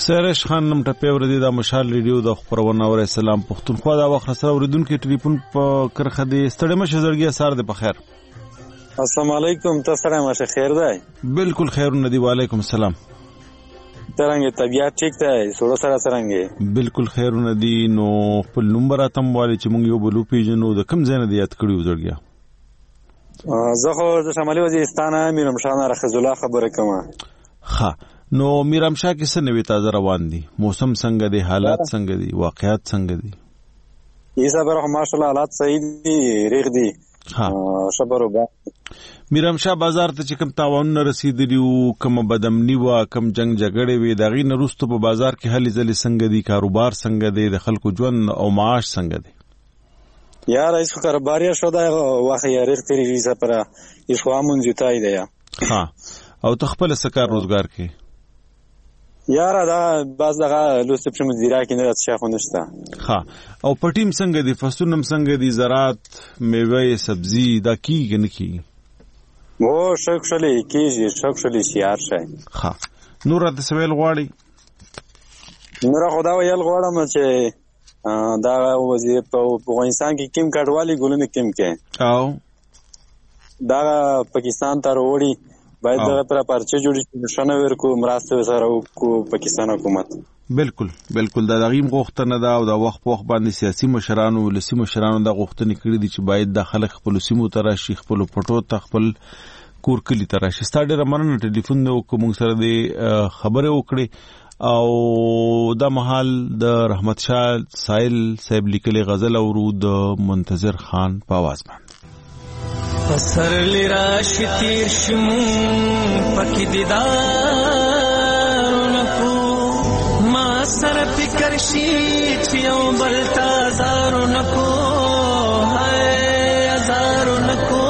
سرش خان نم ټپه ور دي د مشال ریډیو د خبرونه اور سلام پښتونخوا دا وخت سره اوریدونکو ټلیفون په کرخه دي ستړي مشه زړګي سار د بخیر. السلام علیکم، تاسو سره مشه خیر دی؟ بالکل خیر ندی. وعلیکم السلام. څنګه طبيعت ټیک ده؟ سوړ سره څنګه؟ بالکل خیر ندی. نو په نمبر اتم والی چې مونږ یو بلو پیژنو د کم ځای نه دی یاد کړیو زړګي. زه خو د شمالي وزیرستان میرم شاه رخصت الله خبره کوم. ها نو میرم شاه کې څه نوې تازه روان دي؟ موسم څنګه دي؟ حالات څنګه دي؟ واقعیات څنګه دي؟ یې صبر ماشاءالله حالات صحیح دي، ریغ دي. ها صبر وبا میرم شاه بازار ته چې کوم تاوان رسیدلی او کوم بدامنی وا کوم جنگ جګړې وي دغې نه وروسته په بازار کې هلي ځلې څنګه دي؟ کاروبار څنګه دی؟ د خلکو ژوند او معاش څنګه دی؟ یا رئیس کاروباریا شو دا واخه یې ریغ تیری ویزا پر اسوامون زیتای دی. ها او تخپل سکار روزګار کې یاره دا باز دغه لوستې په مدیره کې نه راځي خو نشته. ها او پټیم څنګه دي؟ فصلونه څنګه دي؟ زراعت، میوه، سبزی دا کیږي نه کیږي؟ مو شک شلې کیږي، شک شلې شیار شي. ها نور د سویل غواړي؟ نور خدا ویل غواړم چې دا وزیر په افغانستان کې کیم کډوالي ګولنه کیم کې او دا پاکستان ته وروړي باید دغه پر پرچه جوړی نشانه ورکو مراسته سره کو پاکستان حکومت. بالکل بالکل دا دغیم غوښتنه ده او دا وخت په وخت باندې سیاسي مشرانو ولسی مشرانو دا غوښتنې کړې دي چې باید د خلک خپل سیمو ته راشي، خپل پټو ته خپل کور کلی ته راشي. ستاره رمنه ټلیفون نو کوم سره د خبره وکړي او دا محل د رحمت شاه سایل صاحب لیکلي غزل او رود منتظر خان په आवाज باندې سر لراش تیر شمون پکی دیدار نکو ما سر فکر شی چیو بلتا زارو نکو ہے ازارو نکو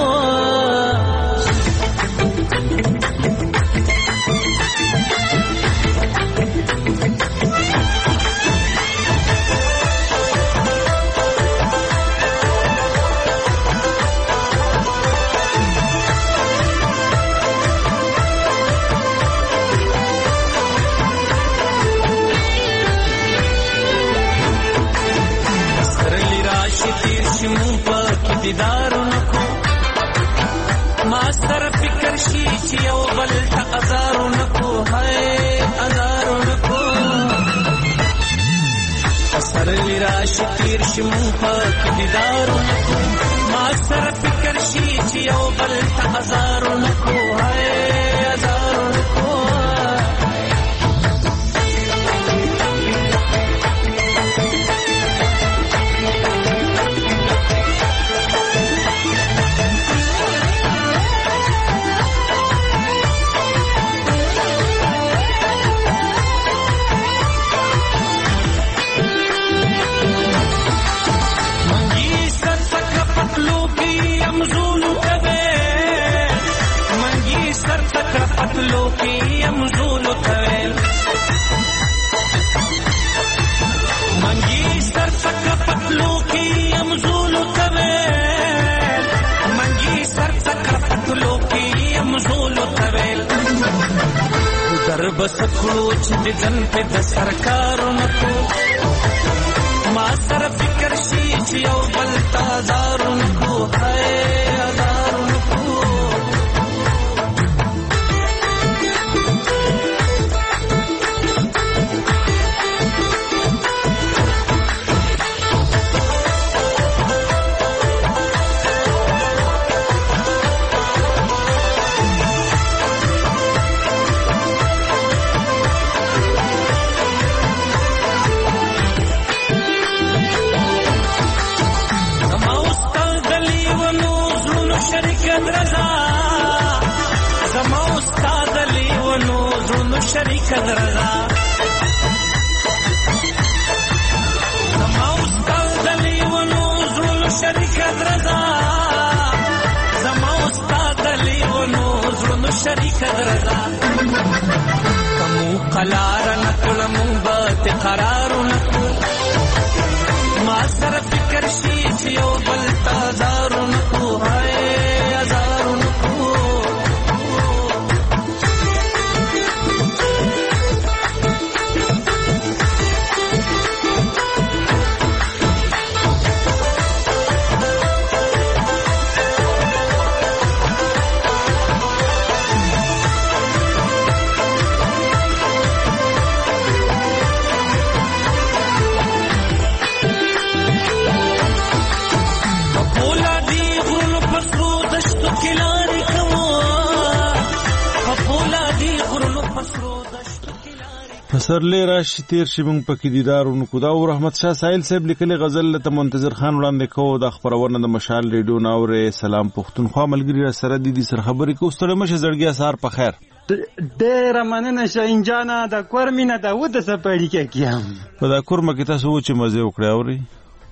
دیدارو نکو ما سر فکر شی چیو بلتا ازارو نکو ہے ازارو نکو سر لیراش تیر شمو پاک دیدارو نکو ما سر فکر شی چیو بلتا ازارو نکو ہے ازارو نکو پتلو کی امزولو تویل منگی سر تک پتلو کی امزولو تویل منگی سر تک پتلو کی امزولو تویل در بسکلو چند جن پہ د سرکارو نکو ما سر فکر شی چیو بلتا زارو نکو ہے ازارو نکو شریک درغا زما استاد علی و نوزل شریک درغا زما استاد علی و نوزل شریک درغا کمو قلار نکل موبت قرار نکل ما سر فکر شی چیو بلتا زارو نکو ہے ازارو نکو پسرلی راشي تیر شي موږ پکې دیدارونو کو دا رحمت شاه سایل صاحب لیکلي غزل ته منتظر خان وړاندې کوو د خبرونه د مشال ریډیو ناوره سلام پښتونخوا ملګری سره د دې سر خبرې کو ستړي مشه زړګیا سار په خیر ډېر مننه شاهین جانا د کورمینه دا و د سپړی کې کیام په دا کورمه کې تاسو چې مزه وکړی اوري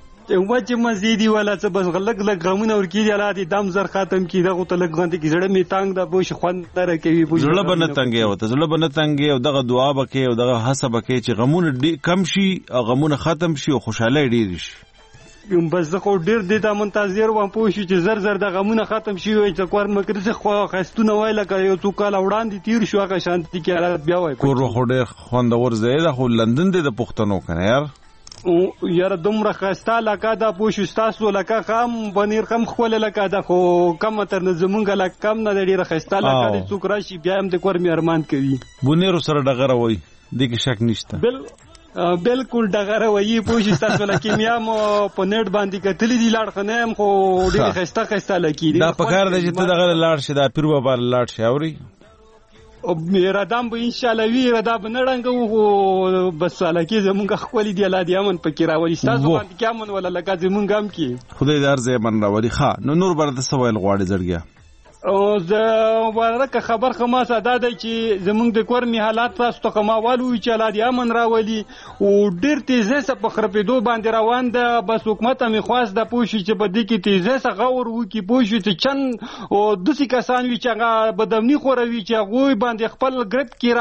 و چې مزيدي ولا څه بس غلګ لګ غمونه ور کیږي الله دې دم زر ختم کی دغه ته لګ غند کی زړه می تانګ د بوش خوند در کوي بوش زړه بنه تنګي او ته زړه بنه تنګي او دغه دعا بکې او دغه حسب کې چې غمونه کم شي او غمونه ختم شي او خوشاله ډیر شي بس زه خو ډیر دې ته منتظر وم پوه شو چې زر زر د غمونه ختم شي او چې کور مکر څه خو خستونه وای لکه یو څو کال وړاندې تیر شو هغه شانتي کې حالت بیا وای کور خو ډیر خوندور ځای ده خو لندن دې د پښتنو کنه یار یاره دومره خسته لکه دا پوښ تاسو لکه خام بنیر خام خپل لکه دا خو کم تر نه زمونږ لکه کم نه ډیره خسته لکه د څوک راشي بیا هم د کور می ارمان کوي بنیر سره ډغره وای د کې شک نشته بل بالکل ډغره وای پوښ تاسو لکه میا مو په نیټ باندې کتلې دی لاړ خنم خو ډیره خسته خسته لکه دا پکار د چې ته دغه لاړ شي دا پیر بابا لاړ شي اوري او میرا دام به ان شاء الله وی را دا بنړنګ وو بس لکه زمونږ خپل دی الله دې امن پکې راولي تاسو باندې کامن ولا لکه زمونږ هم کې خدای دې ارزه من راولي ښا نو نور برته سوال غواړي زړګیا او زه ورکه خبر خما ساده دی چې زمونږ د کور می حالات تاسو ته خماوالو چې الله دې امن راولي او ډیر تیزه سه په خرپېدو باندې روان ده بس حکومت می خواست د پوښي چې په دې کې تیزه سه غور وکي پوښي چې چن او دسي کسان وی چې هغه بدمنی خوروي چې هغه باندې خپل ګرد کې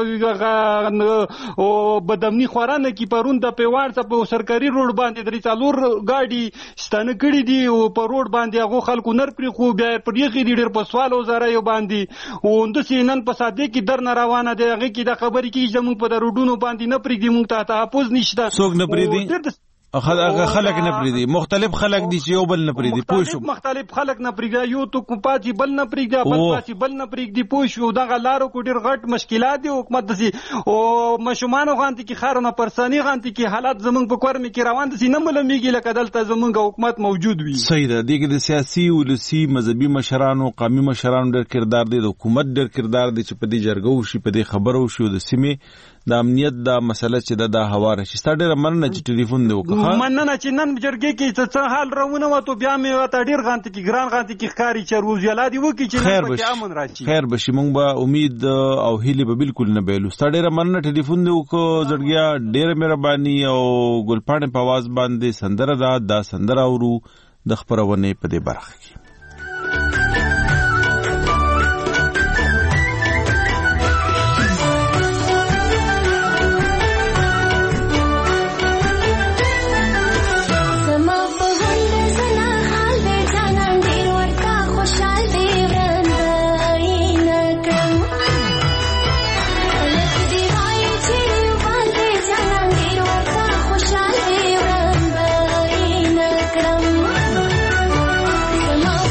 راولي او بدمنی خورانه کې پرون د پیوار ته په سرکاري روډ باندې درې څلور گاډي ستنه کړې دي او په روډ باندې هغه خلکو نر پرې خو بیا پرېخي دي ډېر په سوالو زره یو باندې او اندسې نن په ساده کې در نه روانه دی هغه کې د خبرې کې زموږ په روډونو باندې نه پرېږدي موږ ته تحفظ نشته څوک نه پرېږدي خلک نه پریدي مختلف خلک دي چې یو بل نه پریدي پوه شو مختلف خلک نه پریږي یو تو کوپاجی بل نه پریږي بل پاسي بل نه پریږي پوه شو دا غلارو کو ډیر غټ مشکلات دي حکومت دسي او مشومان غانتي کې خارونه پرسانی غانتي کې حالات زمونږ په کور می کې روان دي نه ملميږي لکه دلته زمونږ حکومت موجود وي صحیح ده دغه د سیاسي ولسی مذهبي مشرانو قومي مشرانو ډیر کردار دي د حکومت ډیر کردار دي چې په دې جرګو شي په دې خبرو شي د سیمه د امنیت دا مسله چې د دا حواله شي ستاره مننه چې ټلیفون دی وکړه مننه چې نن جرګې کې څه حال راونه و ته بیا مې وته ډیر غانت کې ګران غانت کې ښکاری چې روز یلا دی وکي چې نن پکې امن راشي خیر بشي مونږ به امید او هیله به بالکل نه بیلو ستاره مننه ټلیفون دی وکړه زړګیا ډیر مهرباني او ګلپاڼه په आवाज باندې سندره دا دا سندره اورو د خبرونه په دې برخه کې Come on.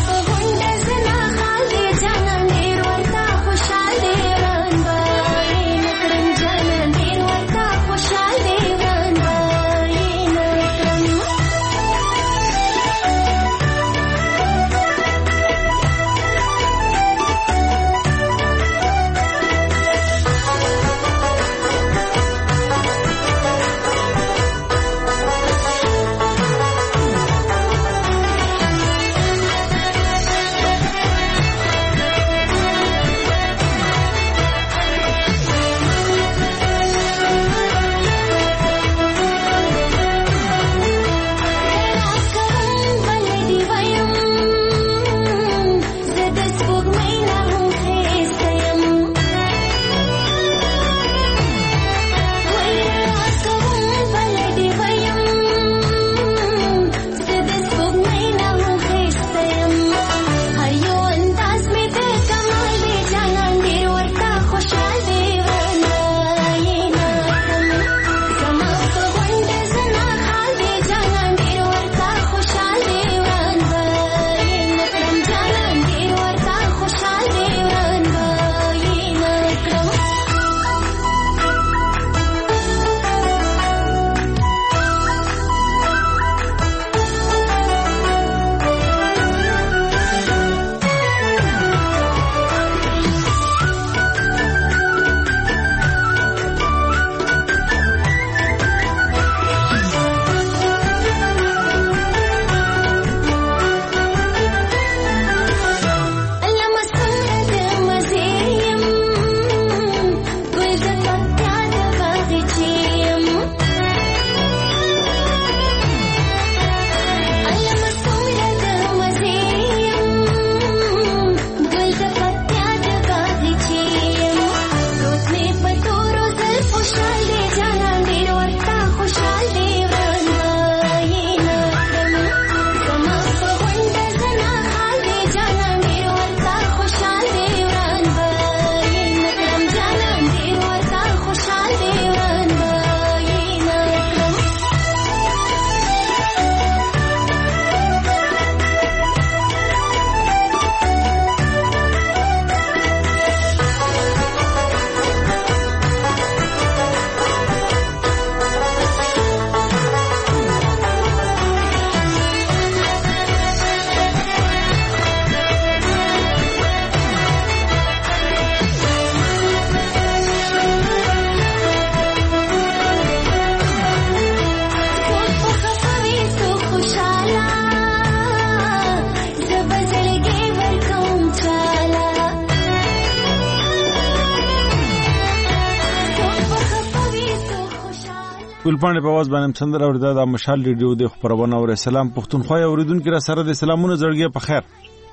ګلپاڼې په आवाज باندې سندره اورېده د مشال ریډیو د خبرونه او سلام پښتونخوا اوریدونکو را سره د سلامونو زړګي په خیر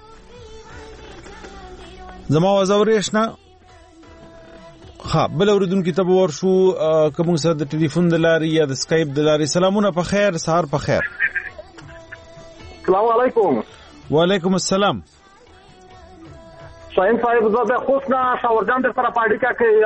زما आवाज اورېښنه ها بل اوریدونکو ته ورشو کوم سره د ټلیفون د لارې یا د اسکایپ د لارې سلامونه په خیر سهار په خیر السلام علیکم وعلیکم السلام شاهین صاحب زه د خوشنا شاورجان د سره پاډی کا کې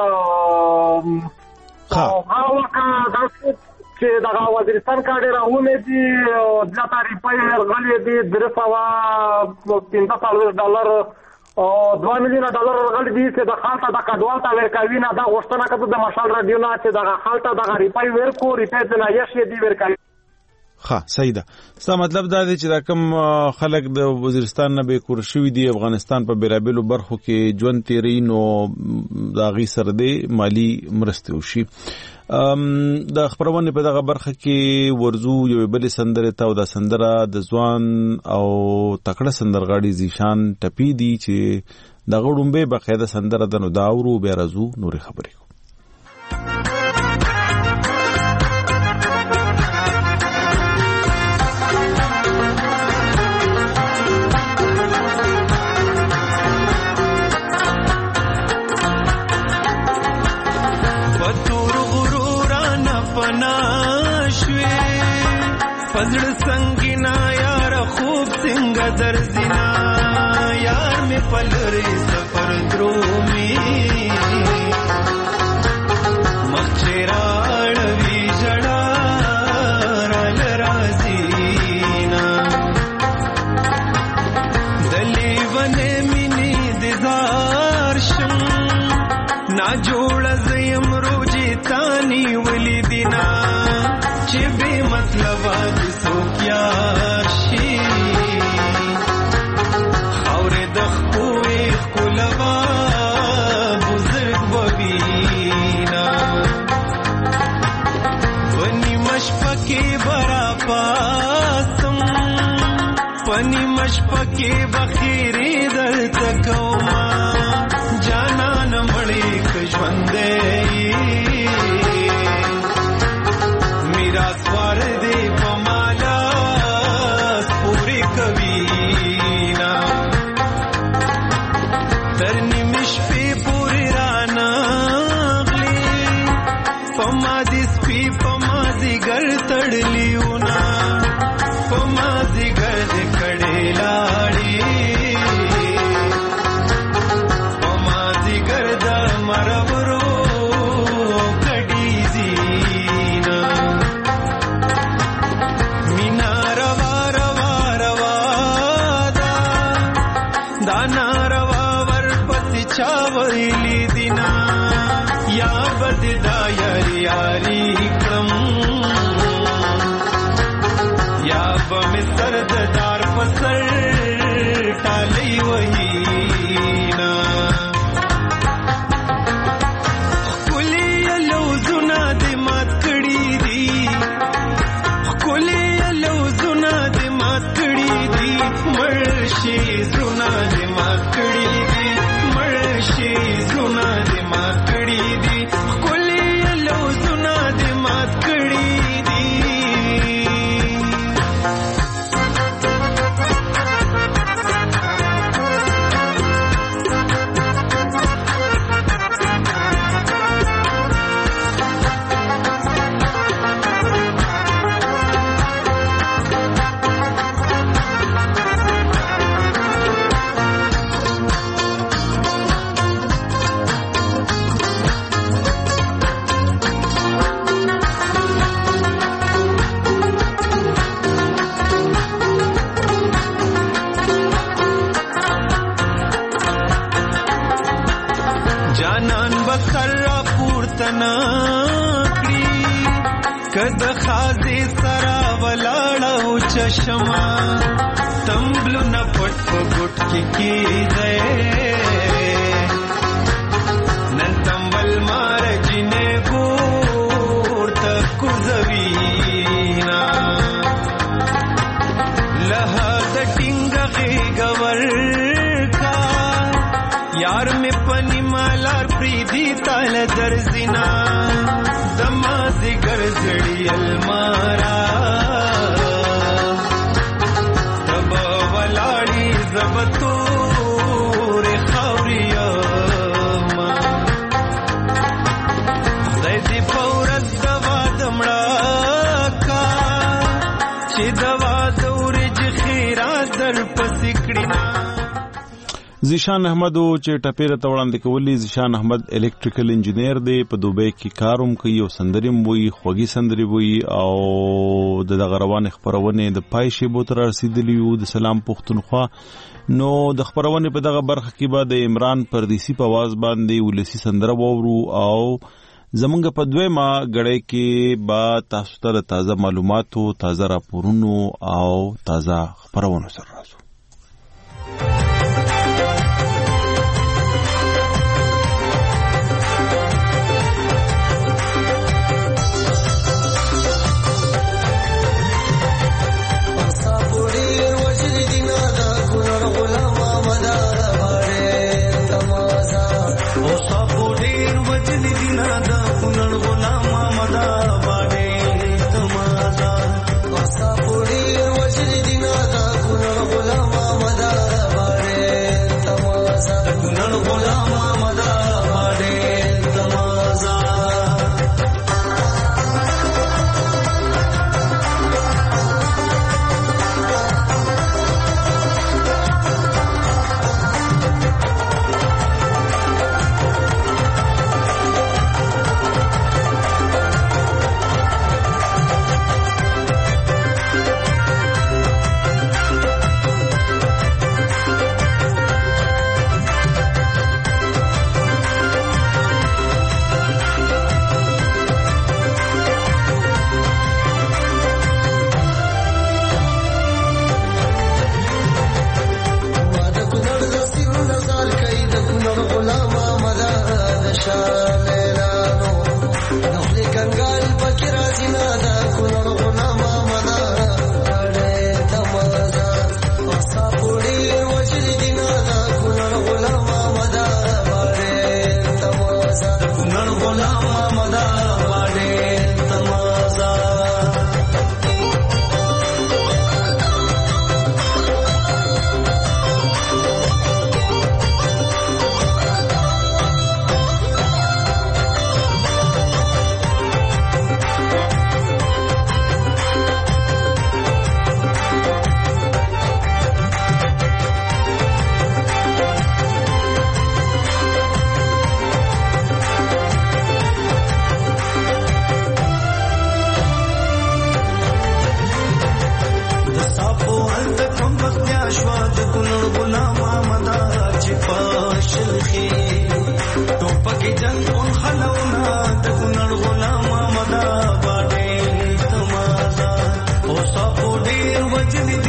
ها هغه وخت دا چې د وزیرستان کاډر راونه دي د تاریخي غلې دي درسوا پنځه سلوي ډالر او دوه میلیونه ډالر غلې دي چې د خالته د کډوال ته ورکوي نه دا غوښتنه کوي د مشال رادیو نه چې د خالته د غریبای ورکو ریپیټ نه یشي دی ورکوي ها صحیح ده ستا مطلب دا دی چې دا کم خلک د وزیرستان نه به کور شوي دي افغانستان په بیلابیلو برخو کې ژوند تیري نو د هغې سره د مالي مرستې وشي د خپرونې په دغه برخه کې ورزو یو بلې سندرې ته او دا سندره د ځوان او تکړه سندرغاړي زیشان ټپي دي چې دغه ډومبې باقاعده سندره ده نو دا اورو بیا راځو نورې خبرې کوو پزړ سنگینا یار خوب څنګه درځینا یار می پلری سفر درومي مخچراړ وی جړا رل رازینا دلی ونه منی دزار شم نا جوړ زیم روجی تانی ولی دینا چې به مطلب واسو کیا شي خاورې د خوې کولوا بزرګ وبینا پنی مشپکه برا پاسم پنی مشپکه بخیری دل تکوما جانان مړې کژوندې سوار دې پمالا پوری کوینا ترنی مش په پوری رانغلی پما دې سپي پما دې ګر تړلیونا پما دې ګر دې کړي لاړي پما دې ګر د مرورو چاویلی دینا یا بد دا یاری یاری کړم یا بم سرد دار پسر ټالی وینا کلی لوزونه دې مات کړي دي کلی لوزونه دې مات کړي دي مرشي زونه دې مات کړي دي شي زونه دې مات کړي دي کلی لو زونه دې مات کړي دي کد خازی سرا ولاړو چشما تمبلو نه پټ پټ کی کی دے نن تمبل مار جنې ګور تک زوینا له د ټینګ غور کا یار می پنی مالار پریدی تال درزینا دما زگر زړی چې دوا دورج خیرات در پسکړینا. زیشان احمد چې ټپېره ته وړاندې کولی. زیشان احمد الکتریکل انجینیر دی، په دوبۍ کې کاروم کوي او سندریم وي، خوږی سندري وي او د دغه روان خبرونه د پای شیبو تر رسیدلی وو. د سلام پښتونخوا نو د خبرونه په دغه برخه کې به د عمران پردیسی په आवाज باندې ولسی سندره وورو او زمونږ په دویمه غړې کې با تاسو ته تازه معلوماتو، تازه راپورونو او تازه خبرونه سره راځو. Jimmy